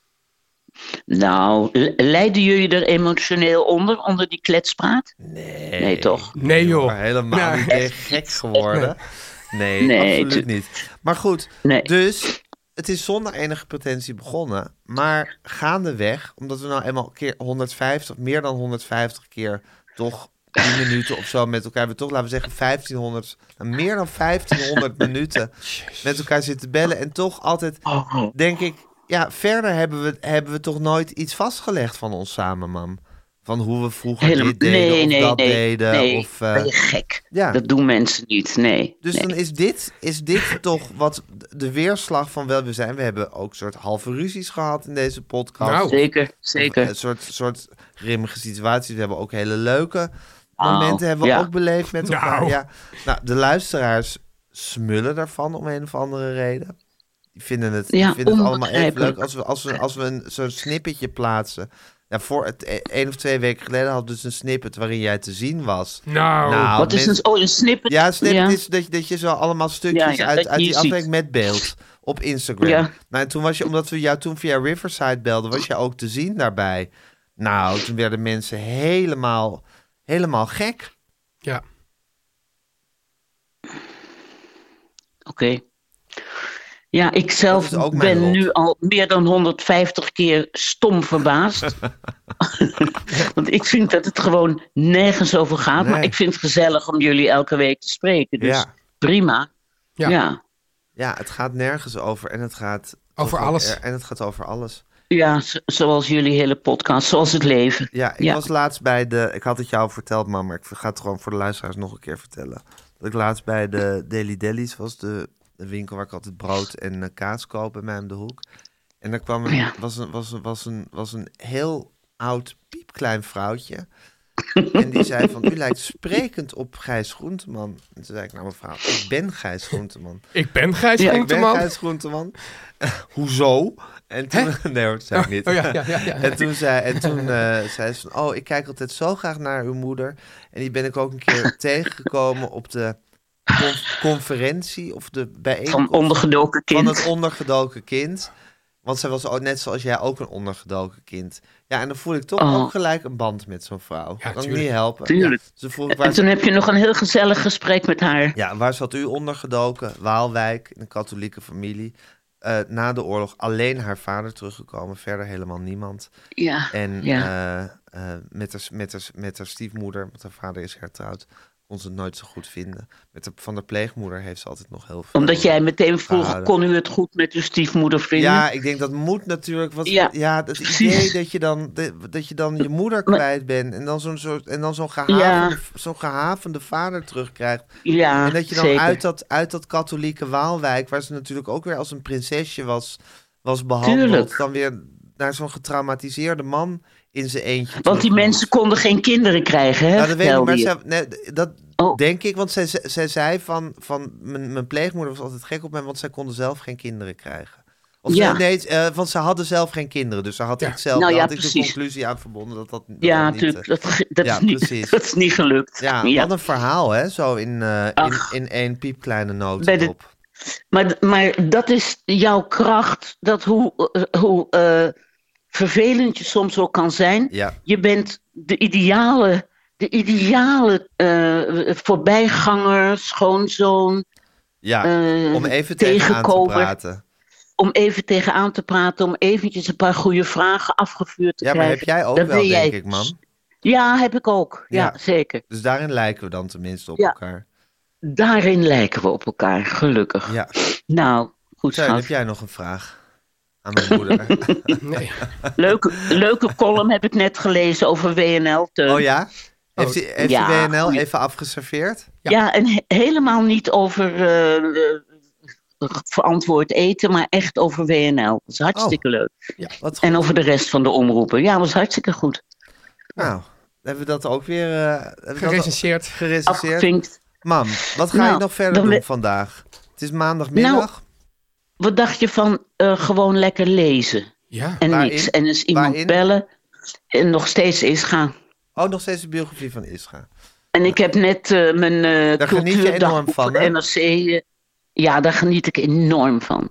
Nou, le- lijden jullie er emotioneel onder, onder die kletspraat? Nee. Nee, toch? Nee joh. Maar helemaal Nee. niet. Ben je gek geworden? Nee, Nee, absoluut tu- niet. Maar goed, Nee. dus het is zonder enige pretentie begonnen. Maar gaandeweg, omdat we nou eenmaal keer honderdvijftig, meer dan honderdvijftig keer toch tien minuten of zo met elkaar hebben, toch laten we zeggen vijftienhonderd, nou, meer dan vijftienhonderd minuten met elkaar zitten bellen. En toch altijd Oh. denk ik, ja, verder hebben we, hebben we toch nooit iets vastgelegd van ons samen, mam. Van hoe we vroeger Helemaal- dit deden nee, of nee, dat nee, deden. nee. Of, eh, Ben je gek? ja. Dat doen mensen niet, nee. Dus nee. dan is dit, is dit toch wat de weerslag van wel we zijn. We hebben ook soort halve ruzies gehad in deze podcast. Nou. Zeker, Of, zeker. Een soort, soort grimmige situaties. We hebben ook hele leuke Nou, momenten hebben we ja. ook beleefd met elkaar. Nou. Ja. Nou, de luisteraars smullen daarvan om een of andere reden. Die vinden het, Ja, die vinden het allemaal even onbegrijpelijk. leuk. Als we, als we, als we een, zo'n snippetje plaatsen. Ja, voor het, e- één of twee weken geleden hadden we dus een snippet waarin jij te zien was. Nou, Nou, Wat is mensen- een, oh, een snippet? Ja, snippet Ja. is dat je, dat je zo allemaal stukjes Ja, ja, uit, dat uit je die ziet. aflevering met beeld op Instagram. Ja. Nou, en toen was je, omdat we jou toen via Riverside belden, was je ook te zien daarbij. Nou, toen werden mensen helemaal, helemaal gek. ja. Oké. Ja, ik zelf Dat is ook mijn ben lot. nu al meer dan honderdvijftig keer stom verbaasd. Want ik vind dat het gewoon nergens over gaat. Nee. Maar ik vind het gezellig om jullie elke week te spreken. Dus Ja. prima. Ja. Ja. Ja, het gaat nergens over en het gaat Over toch alles. ook er- En het gaat over alles. Ja, zo- zoals jullie hele podcast, zoals het leven. Ja, ik Ja. was laatst bij de... Ik had het jou verteld, man, maar ik ga het gewoon voor de luisteraars nog een keer vertellen. Dat ik laatst bij de Daily Deli's was, de, de winkel waar ik altijd brood en eh, kaas koop bij mij om de hoek. En daar kwam een, Ja. was, een, was, een, was, een, was een heel oud, piepklein vrouwtje. En die zei van, u lijkt sprekend op Gijs Groenteman. En toen zei ik, nou mevrouw, ik ben Gijs Groenteman. Ik ben Gijs Ja, ik Ik ben Groenteman. Gijs Groenteman. Hoezo? En toen, nee hoor, dat zei ik niet. Oh, ja, ja, ja, ja. En toen zei, en toen, eh, zei ze van, oh, ik kijk altijd zo graag naar uw moeder. En die ben ik ook een keer tegengekomen op de con- conferentie of de bijeenkomst Van ondergedoken kind. van het ondergedoken kind. Want zij was ook net zoals jij ook een ondergedoken kind. Ja, en dan voel ik toch Oh. ook gelijk een band met zo'n vrouw. Ja, kan ik tuurlijk. niet helpen. Tuurlijk. Ja, dus dan vroeg ik, En waar, toen heb je nog een heel gezellig gesprek met haar. ja, waar zat u ondergedoken? Waalwijk, in een katholieke familie. Eh, na de oorlog alleen haar vader teruggekomen. Verder helemaal niemand. Ja, En ja. eh, eh, met, haar, met, haar, met haar stiefmoeder, want haar vader is hertrouwd, kon ze het nooit zo goed vinden. Met de, van de pleegmoeder heeft ze altijd nog heel veel. Omdat jij meteen vroeg, verhouden. kon u het goed met uw stiefmoeder vinden? Ja, ik denk dat moet natuurlijk. Wat, Ja, ja, het precies. idee dat je dan, de- dat je dan je moeder Maar- kwijt bent en dan zo'n soort en dan zo'n gehavende, Ja. zo'n gehavende vader terugkrijgt. Ja, En dat je dan zeker. uit dat, uit dat katholieke Waalwijk, waar ze natuurlijk ook weer als een prinsesje was, was behandeld, Tuurlijk. dan weer naar zo'n getraumatiseerde man in zijn eentje. Want die terug moet. mensen konden geen kinderen krijgen, hè? Nou, dat weet ik niet, maar vertelde je. zij, nee, dat Oh. denk ik, want zij, zij, zij zei van, van mijn, mijn pleegmoeder was altijd gek op mij, want zij konden zelf geen kinderen krijgen. Of Ja. ze- nee, eh, want ze hadden zelf geen kinderen, dus daar had Ja. ik zelf Nou daar ja, had ik de precies. conclusie aan verbonden dat dat, dat Ja, dat niet... natuurlijk. eh, Dat, dat, ja, is niet, precies. dat is niet gelukt. ja, Ja. wat een verhaal, hè, zo in, eh, in, Ach. in één piepkleine Bij de- notendop. Maar, maar dat is jouw kracht, dat hoe, eh, hoe eh, vervelend je soms ook kan zijn. Ja, Je bent de ideale, de ideale eh, voorbijganger, schoonzoon, ja. eh, om even tegen aan te tegenkoper. praten. om even tegenaan te praten, om eventjes een paar goede vragen afgevuurd te Ja, maar krijgen. heb jij ook Dan wel, wil denk jij- ik, man. Ja, heb ik ook. Ja, Ja. zeker. Dus daarin lijken we dan tenminste op Ja. elkaar. Daarin lijken we op elkaar, gelukkig. Ja. Nou, goed Teun, schat. heb jij nog een vraag aan mijn moeder? Nee. Leuke, leuke column heb ik net gelezen over W N L, Teun. Oh ja? Heeft hij heeft Ja, die W N L goeie. even afgeserveerd? Ja, en he- helemaal niet over eh, eh, verantwoord eten, maar echt over W N L. Dat is hartstikke Oh. leuk. Wat goed. En over de rest van de omroepen. Ja, dat was hartstikke goed. Nou, hebben we dat ook weer uh, hebben we dat Gerecenseerd. gerecenseerd. Afgevinkt. Mam, wat ga Nou, je nog verder dan doen we- vandaag? Het is maandagmiddag. Wat dacht je van eh, gewoon lekker lezen? Ja. En Waarin? niks. En eens iemand Waarin? bellen. En nog steeds is gaan. Oh, nog steeds de biografie van Ischa. En ik heb net eh, mijn eh Daar geniet je enorm cultuurdagboek van, voor de hè? N R C. eh, ja, daar geniet ik enorm van.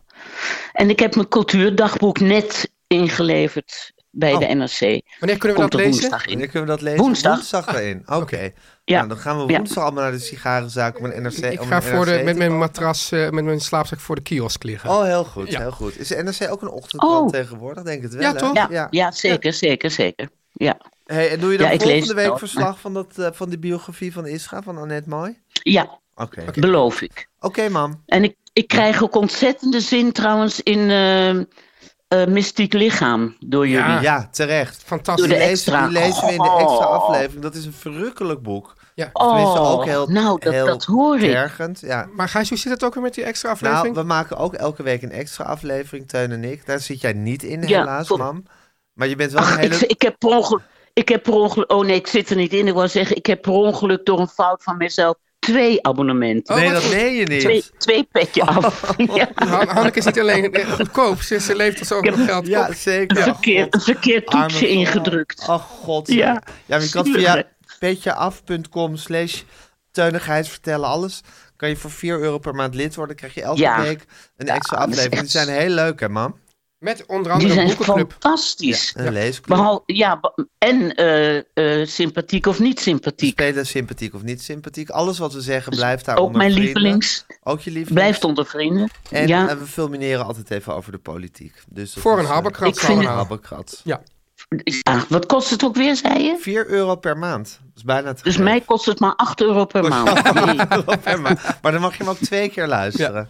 En ik heb mijn cultuurdagboek net ingeleverd bij Oh. de N R C. Wanneer kunnen we Komt dat er lezen? woensdag in. Wanneer kunnen we dat lezen? Woensdag. erin. Oké. Ja. Nou, dan gaan we Ja. woensdag allemaal naar de sigarenzaak om een N R C Ik om ga een voor de, N R C met te mijn kopen. matras, eh, met mijn slaapzak voor de kiosk liggen. Oh, heel goed, Ja. heel goed. Is de N R C ook een ochtendkrant Oh. tegenwoordig? Denk het wel, Ja, hè? toch? Ja, Ja. ja. zeker, zeker, zeker. Ja, Hey, en doe je dan Ja, ik lees volgende het week wel, verslag van, dat, eh, van die biografie van Ischa, van Annette Mooi? ja Oké. Oké, beloof ik. mam. En ik, ik krijg ook ontzettende zin trouwens in eh, eh, Mystiek Lichaam door jullie. Ja. Ja, terecht. Door Fantastisch. de Die lezen, extra. die lezen we in de extra Oh. aflevering. Dat is een verrukkelijk boek. Ja. Tenminste, Oh, ook heel, nou, dat, heel dat hoor ik. tergend. Ja. Maar Gijs, hoe zit het ook weer met die extra Nou, aflevering? we maken ook elke week een extra aflevering, Teun en ik. Daar zit jij niet in, Ja, helaas, klopt. mam. Maar je bent wel Ach, een hele... ik, ik heb per ongeluk, ik heb per ongeluk, oh nee, ik zit er niet in. Ik wou zeggen, ik heb per ongeluk door een fout van mezelf twee abonnementen. nee, wat dat goed. meen je niet. Twee, twee petje af. Ja. Han- Hanneke is niet alleen eh, goedkoop, ze, ze leeft ons over geld Ja, op. zeker. Een verkeerd, een verkeerd Arme toetsje vrouw. ingedrukt. Oh god. Ja. Ja, maar je kan Zielig, via hè? petjeaf.com slash teunigheid vertellen alles. Kan je voor vier euro per maand lid worden. krijg je elke Ja. week een Ja, extra dat is aflevering. Die echt- zijn heel leuk, hè, man? Met onder Die andere een zijn boekenclub. fantastisch. Een leesclub. Behal, ja, be- en eh, eh, sympathiek of niet sympathiek. Spelen sympathiek of niet sympathiek. Alles wat we zeggen blijft daar Ook onder mijn vrienden. lievelings. Ook je lievelings. Blijft onder vrienden. En ja. eh, we fulmineren altijd even over de politiek. Dus dat Voor is, een eh, habberkrat Ik vind het- Een allemaal. habberkrat. Ja. Ja, wat kost het ook weer, zei je? vier euro per maand. Dat is bijna te Dus gek. mij kost het maar acht euro per maand. Jee. per maand. Maar dan mag je hem ook twee keer luisteren.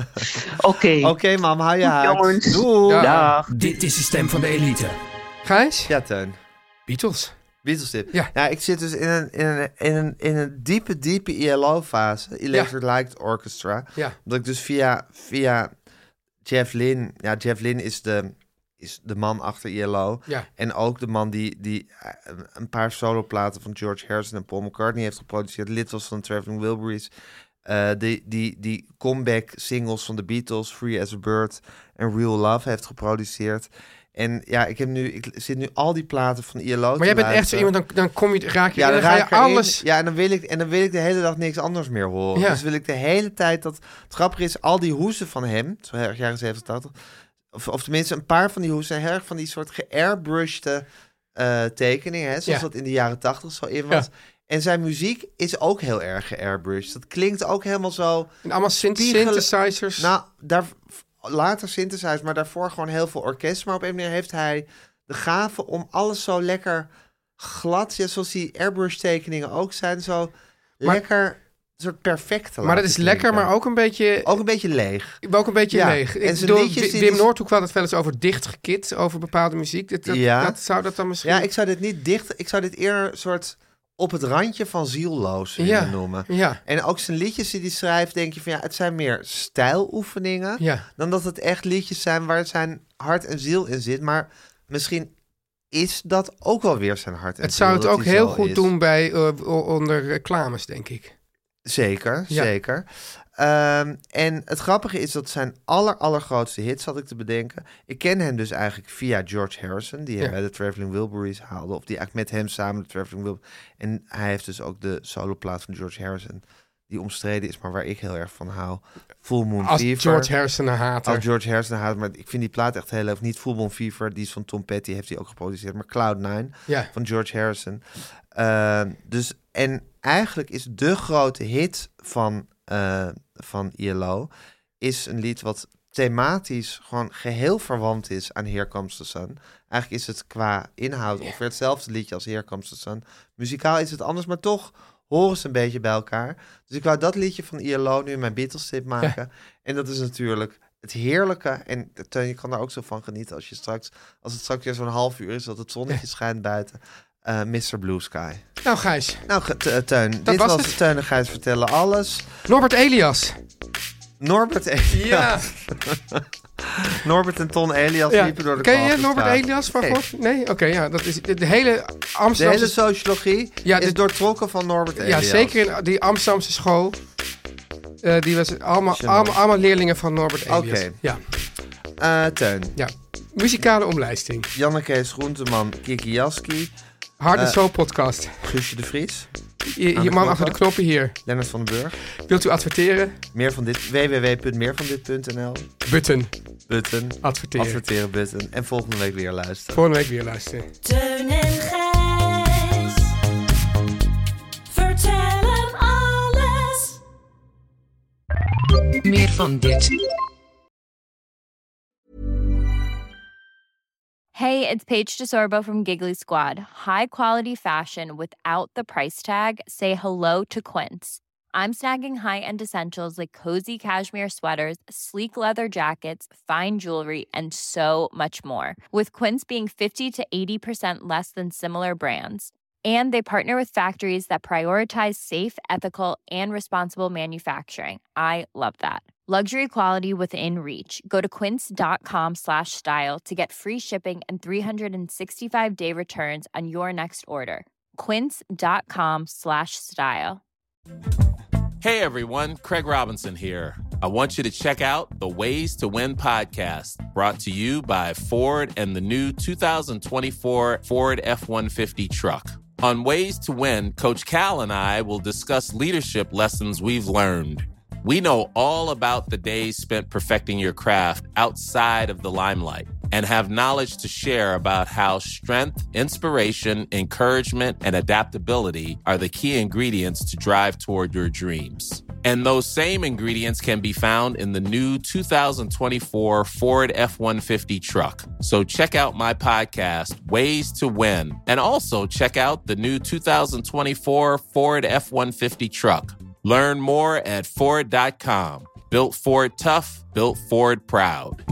Oké. Oké, mam, hou je haak. jongens. Doei. Ja. Dag. Dit is de stem van de elite. Gijs? Ja, Teun. Beatles. Beatles tip. Ja. Ja, ik zit dus in een, in een, in een, in een diepe, diepe I L O-fase. Electric Light Orchestra. Ja. Dat ik dus via, via Jeff Lynne... Ja, Jeff Lynne is de, is de man achter I L O. Ja. En ook de man die, die eh, een paar soloplaten van George Harrison en Paul McCartney heeft geproduceerd. Lid was van de Traveling Wilburys. Eh, die, die, die comeback singles van de Beatles, Free as a Bird en Real Love heeft geproduceerd. En ja, ik, heb nu, ik zit nu al die platen van I L O Maar jij bent echt zo iemand, dan, dan kom je, raak je ja, in, dan dan ga raak je ik erin. alles... Ja, en dan, wil ik, en dan wil ik de hele dag niks anders meer horen. Ja. Dus wil ik de hele tijd dat... Het grappige is, al die hoesen van hem, zo heel erg jaren zeventig, tachtig, of, of tenminste een paar van die hoesen, zijn heel erg van die soort geairbrushte eh tekeningen, hè, zoals Ja. dat in de jaren tachtig zo in was. Ja. En zijn muziek is ook heel erg geairbrushed. Dat klinkt ook helemaal zo... En allemaal synth- Spiegelen- synthesizers. Nou, daar, later synthesized, maar daarvoor gewoon heel veel orkest. Maar op een manier heeft hij de gave om alles zo lekker glad, ja, zoals die airbrush tekeningen ook zijn, zo Maar- lekker, een soort perfect te maar dat laten is lekker, klinken. maar ook een beetje... Ook een beetje leeg. Ook een beetje Ja, leeg. en Ik zijn bedoel, liedjes Wi- die Wim dus- Noordhoek had het wel eens over dichtgekit, over bepaalde muziek. Dat, dat, Ja. dat zou dat dan misschien... Ja, ik zou dit niet dicht, ik zou dit eerder een soort op het randje van zielloos willen Ja, noemen. ja. En ook zijn liedjes die hij schrijft, denk je van ja, het zijn meer stijloefeningen Ja. dan dat het echt liedjes zijn waar zijn hart en ziel in zit. Maar misschien is dat ook wel weer zijn hart en Het ziel. zou het dat ook hij heel zo goed is. doen bij, uh, onder reclames, denk ik. Zeker, Ja. zeker. Ehm, en het grappige is dat zijn aller, allergrootste hits, had ik te bedenken. Ik ken hem dus eigenlijk via George Harrison, die hem Ja. bij de Traveling Wilburys haalde. Of die eigenlijk met hem samen de Traveling Wilburys... En hij heeft dus ook de soloplaat van George Harrison, die omstreden is, maar waar ik heel erg van hou. Full Moon Als Fever. George Harrison een hater. Als George Harrison haat, maar ik vind die plaat echt heel leuk. Niet Full Moon Fever, die is van Tom Petty, heeft hij ook geproduceerd. Maar Cloud Nine Ja. van George Harrison. Uh, dus, en eigenlijk is de grote hit van, uh, van I L O... is een lied wat thematisch gewoon geheel verwant is aan Here Comes the Sun. Eigenlijk is het qua inhoud ongeveer hetzelfde liedje als Here Comes the Sun. Muzikaal is het anders, maar toch horen ze een beetje bij elkaar. Dus ik wou dat liedje van I L O nu in mijn Beatles tip maken. Ja. En dat is natuurlijk het heerlijke. En Teun, je kan daar ook zo van genieten als je straks, als het straks weer zo'n half uur is, dat het zonnetje ja. schijnt buiten. Uh, mister Blue Sky. Nou, Gijs. Nou, te, Teun. Dat dit was, was Teun en Gijs vertellen alles. Norbert Elias. Norbert Elias. Ja. Norbert en Ton Elias ja. liepen door de Ken je Norbert Elias van nee. Nee? Oké, okay, ja. Dat is de, de hele Amsterdamse... De hele sociologie ja, is de, doortrokken van Norbert Elias. Ja, zeker in die Amsterdamse school. Uh, die was allemaal, allemaal, allemaal leerlingen van Norbert Elias. Oké. Okay. Ja. Uh, Teun. Ja. Muzikale omlijsting. Jannekees Groenteman, Kiki Jaski. Hard en uh, Soul podcast. Guusje de Vries. Je, je man achter de knoppen hier. Lennart van den Burg. Wilt u adverteren? Meer van dit. w w w punt meer van dit punt n l. Button. Button. Adverteren. Adverteren button. En volgende week weer luisteren. Volgende week weer luisteren. Teun en Gijs. Vertel hem alles. Meer van dit. Hey, it's Paige DeSorbo from Giggly Squad. High quality fashion without the price tag. Say hello to Quince. I'm snagging high-end essentials like cozy cashmere sweaters, sleek leather jackets, fine jewelry, and so much more. With Quince being fifty to eighty percent less than similar brands. And they partner with factories that prioritize safe, ethical, and responsible manufacturing. I love that. Luxury quality within reach. Go to quince.com slash style to get free shipping and three sixty-five day returns on your next order. Quince.com slash style. Hey everyone, Craig Robinson here. I want you to check out the Ways to Win podcast, brought to you by Ford and the new two thousand twenty-four Ford F one fifty truck. On Ways to Win, Coach Cal and I will discuss leadership lessons we've learned. We know all about the days spent perfecting your craft outside of the limelight and have knowledge to share about how strength, inspiration, encouragement, and adaptability are the key ingredients to drive toward your dreams. And those same ingredients can be found in the new two thousand twenty-four Ford F one fifty truck. So check out my podcast, Ways to Win, and also check out the new two thousand twenty-four Ford F one fifty truck. Learn more at Ford dot com. Built Ford tough, built Ford proud.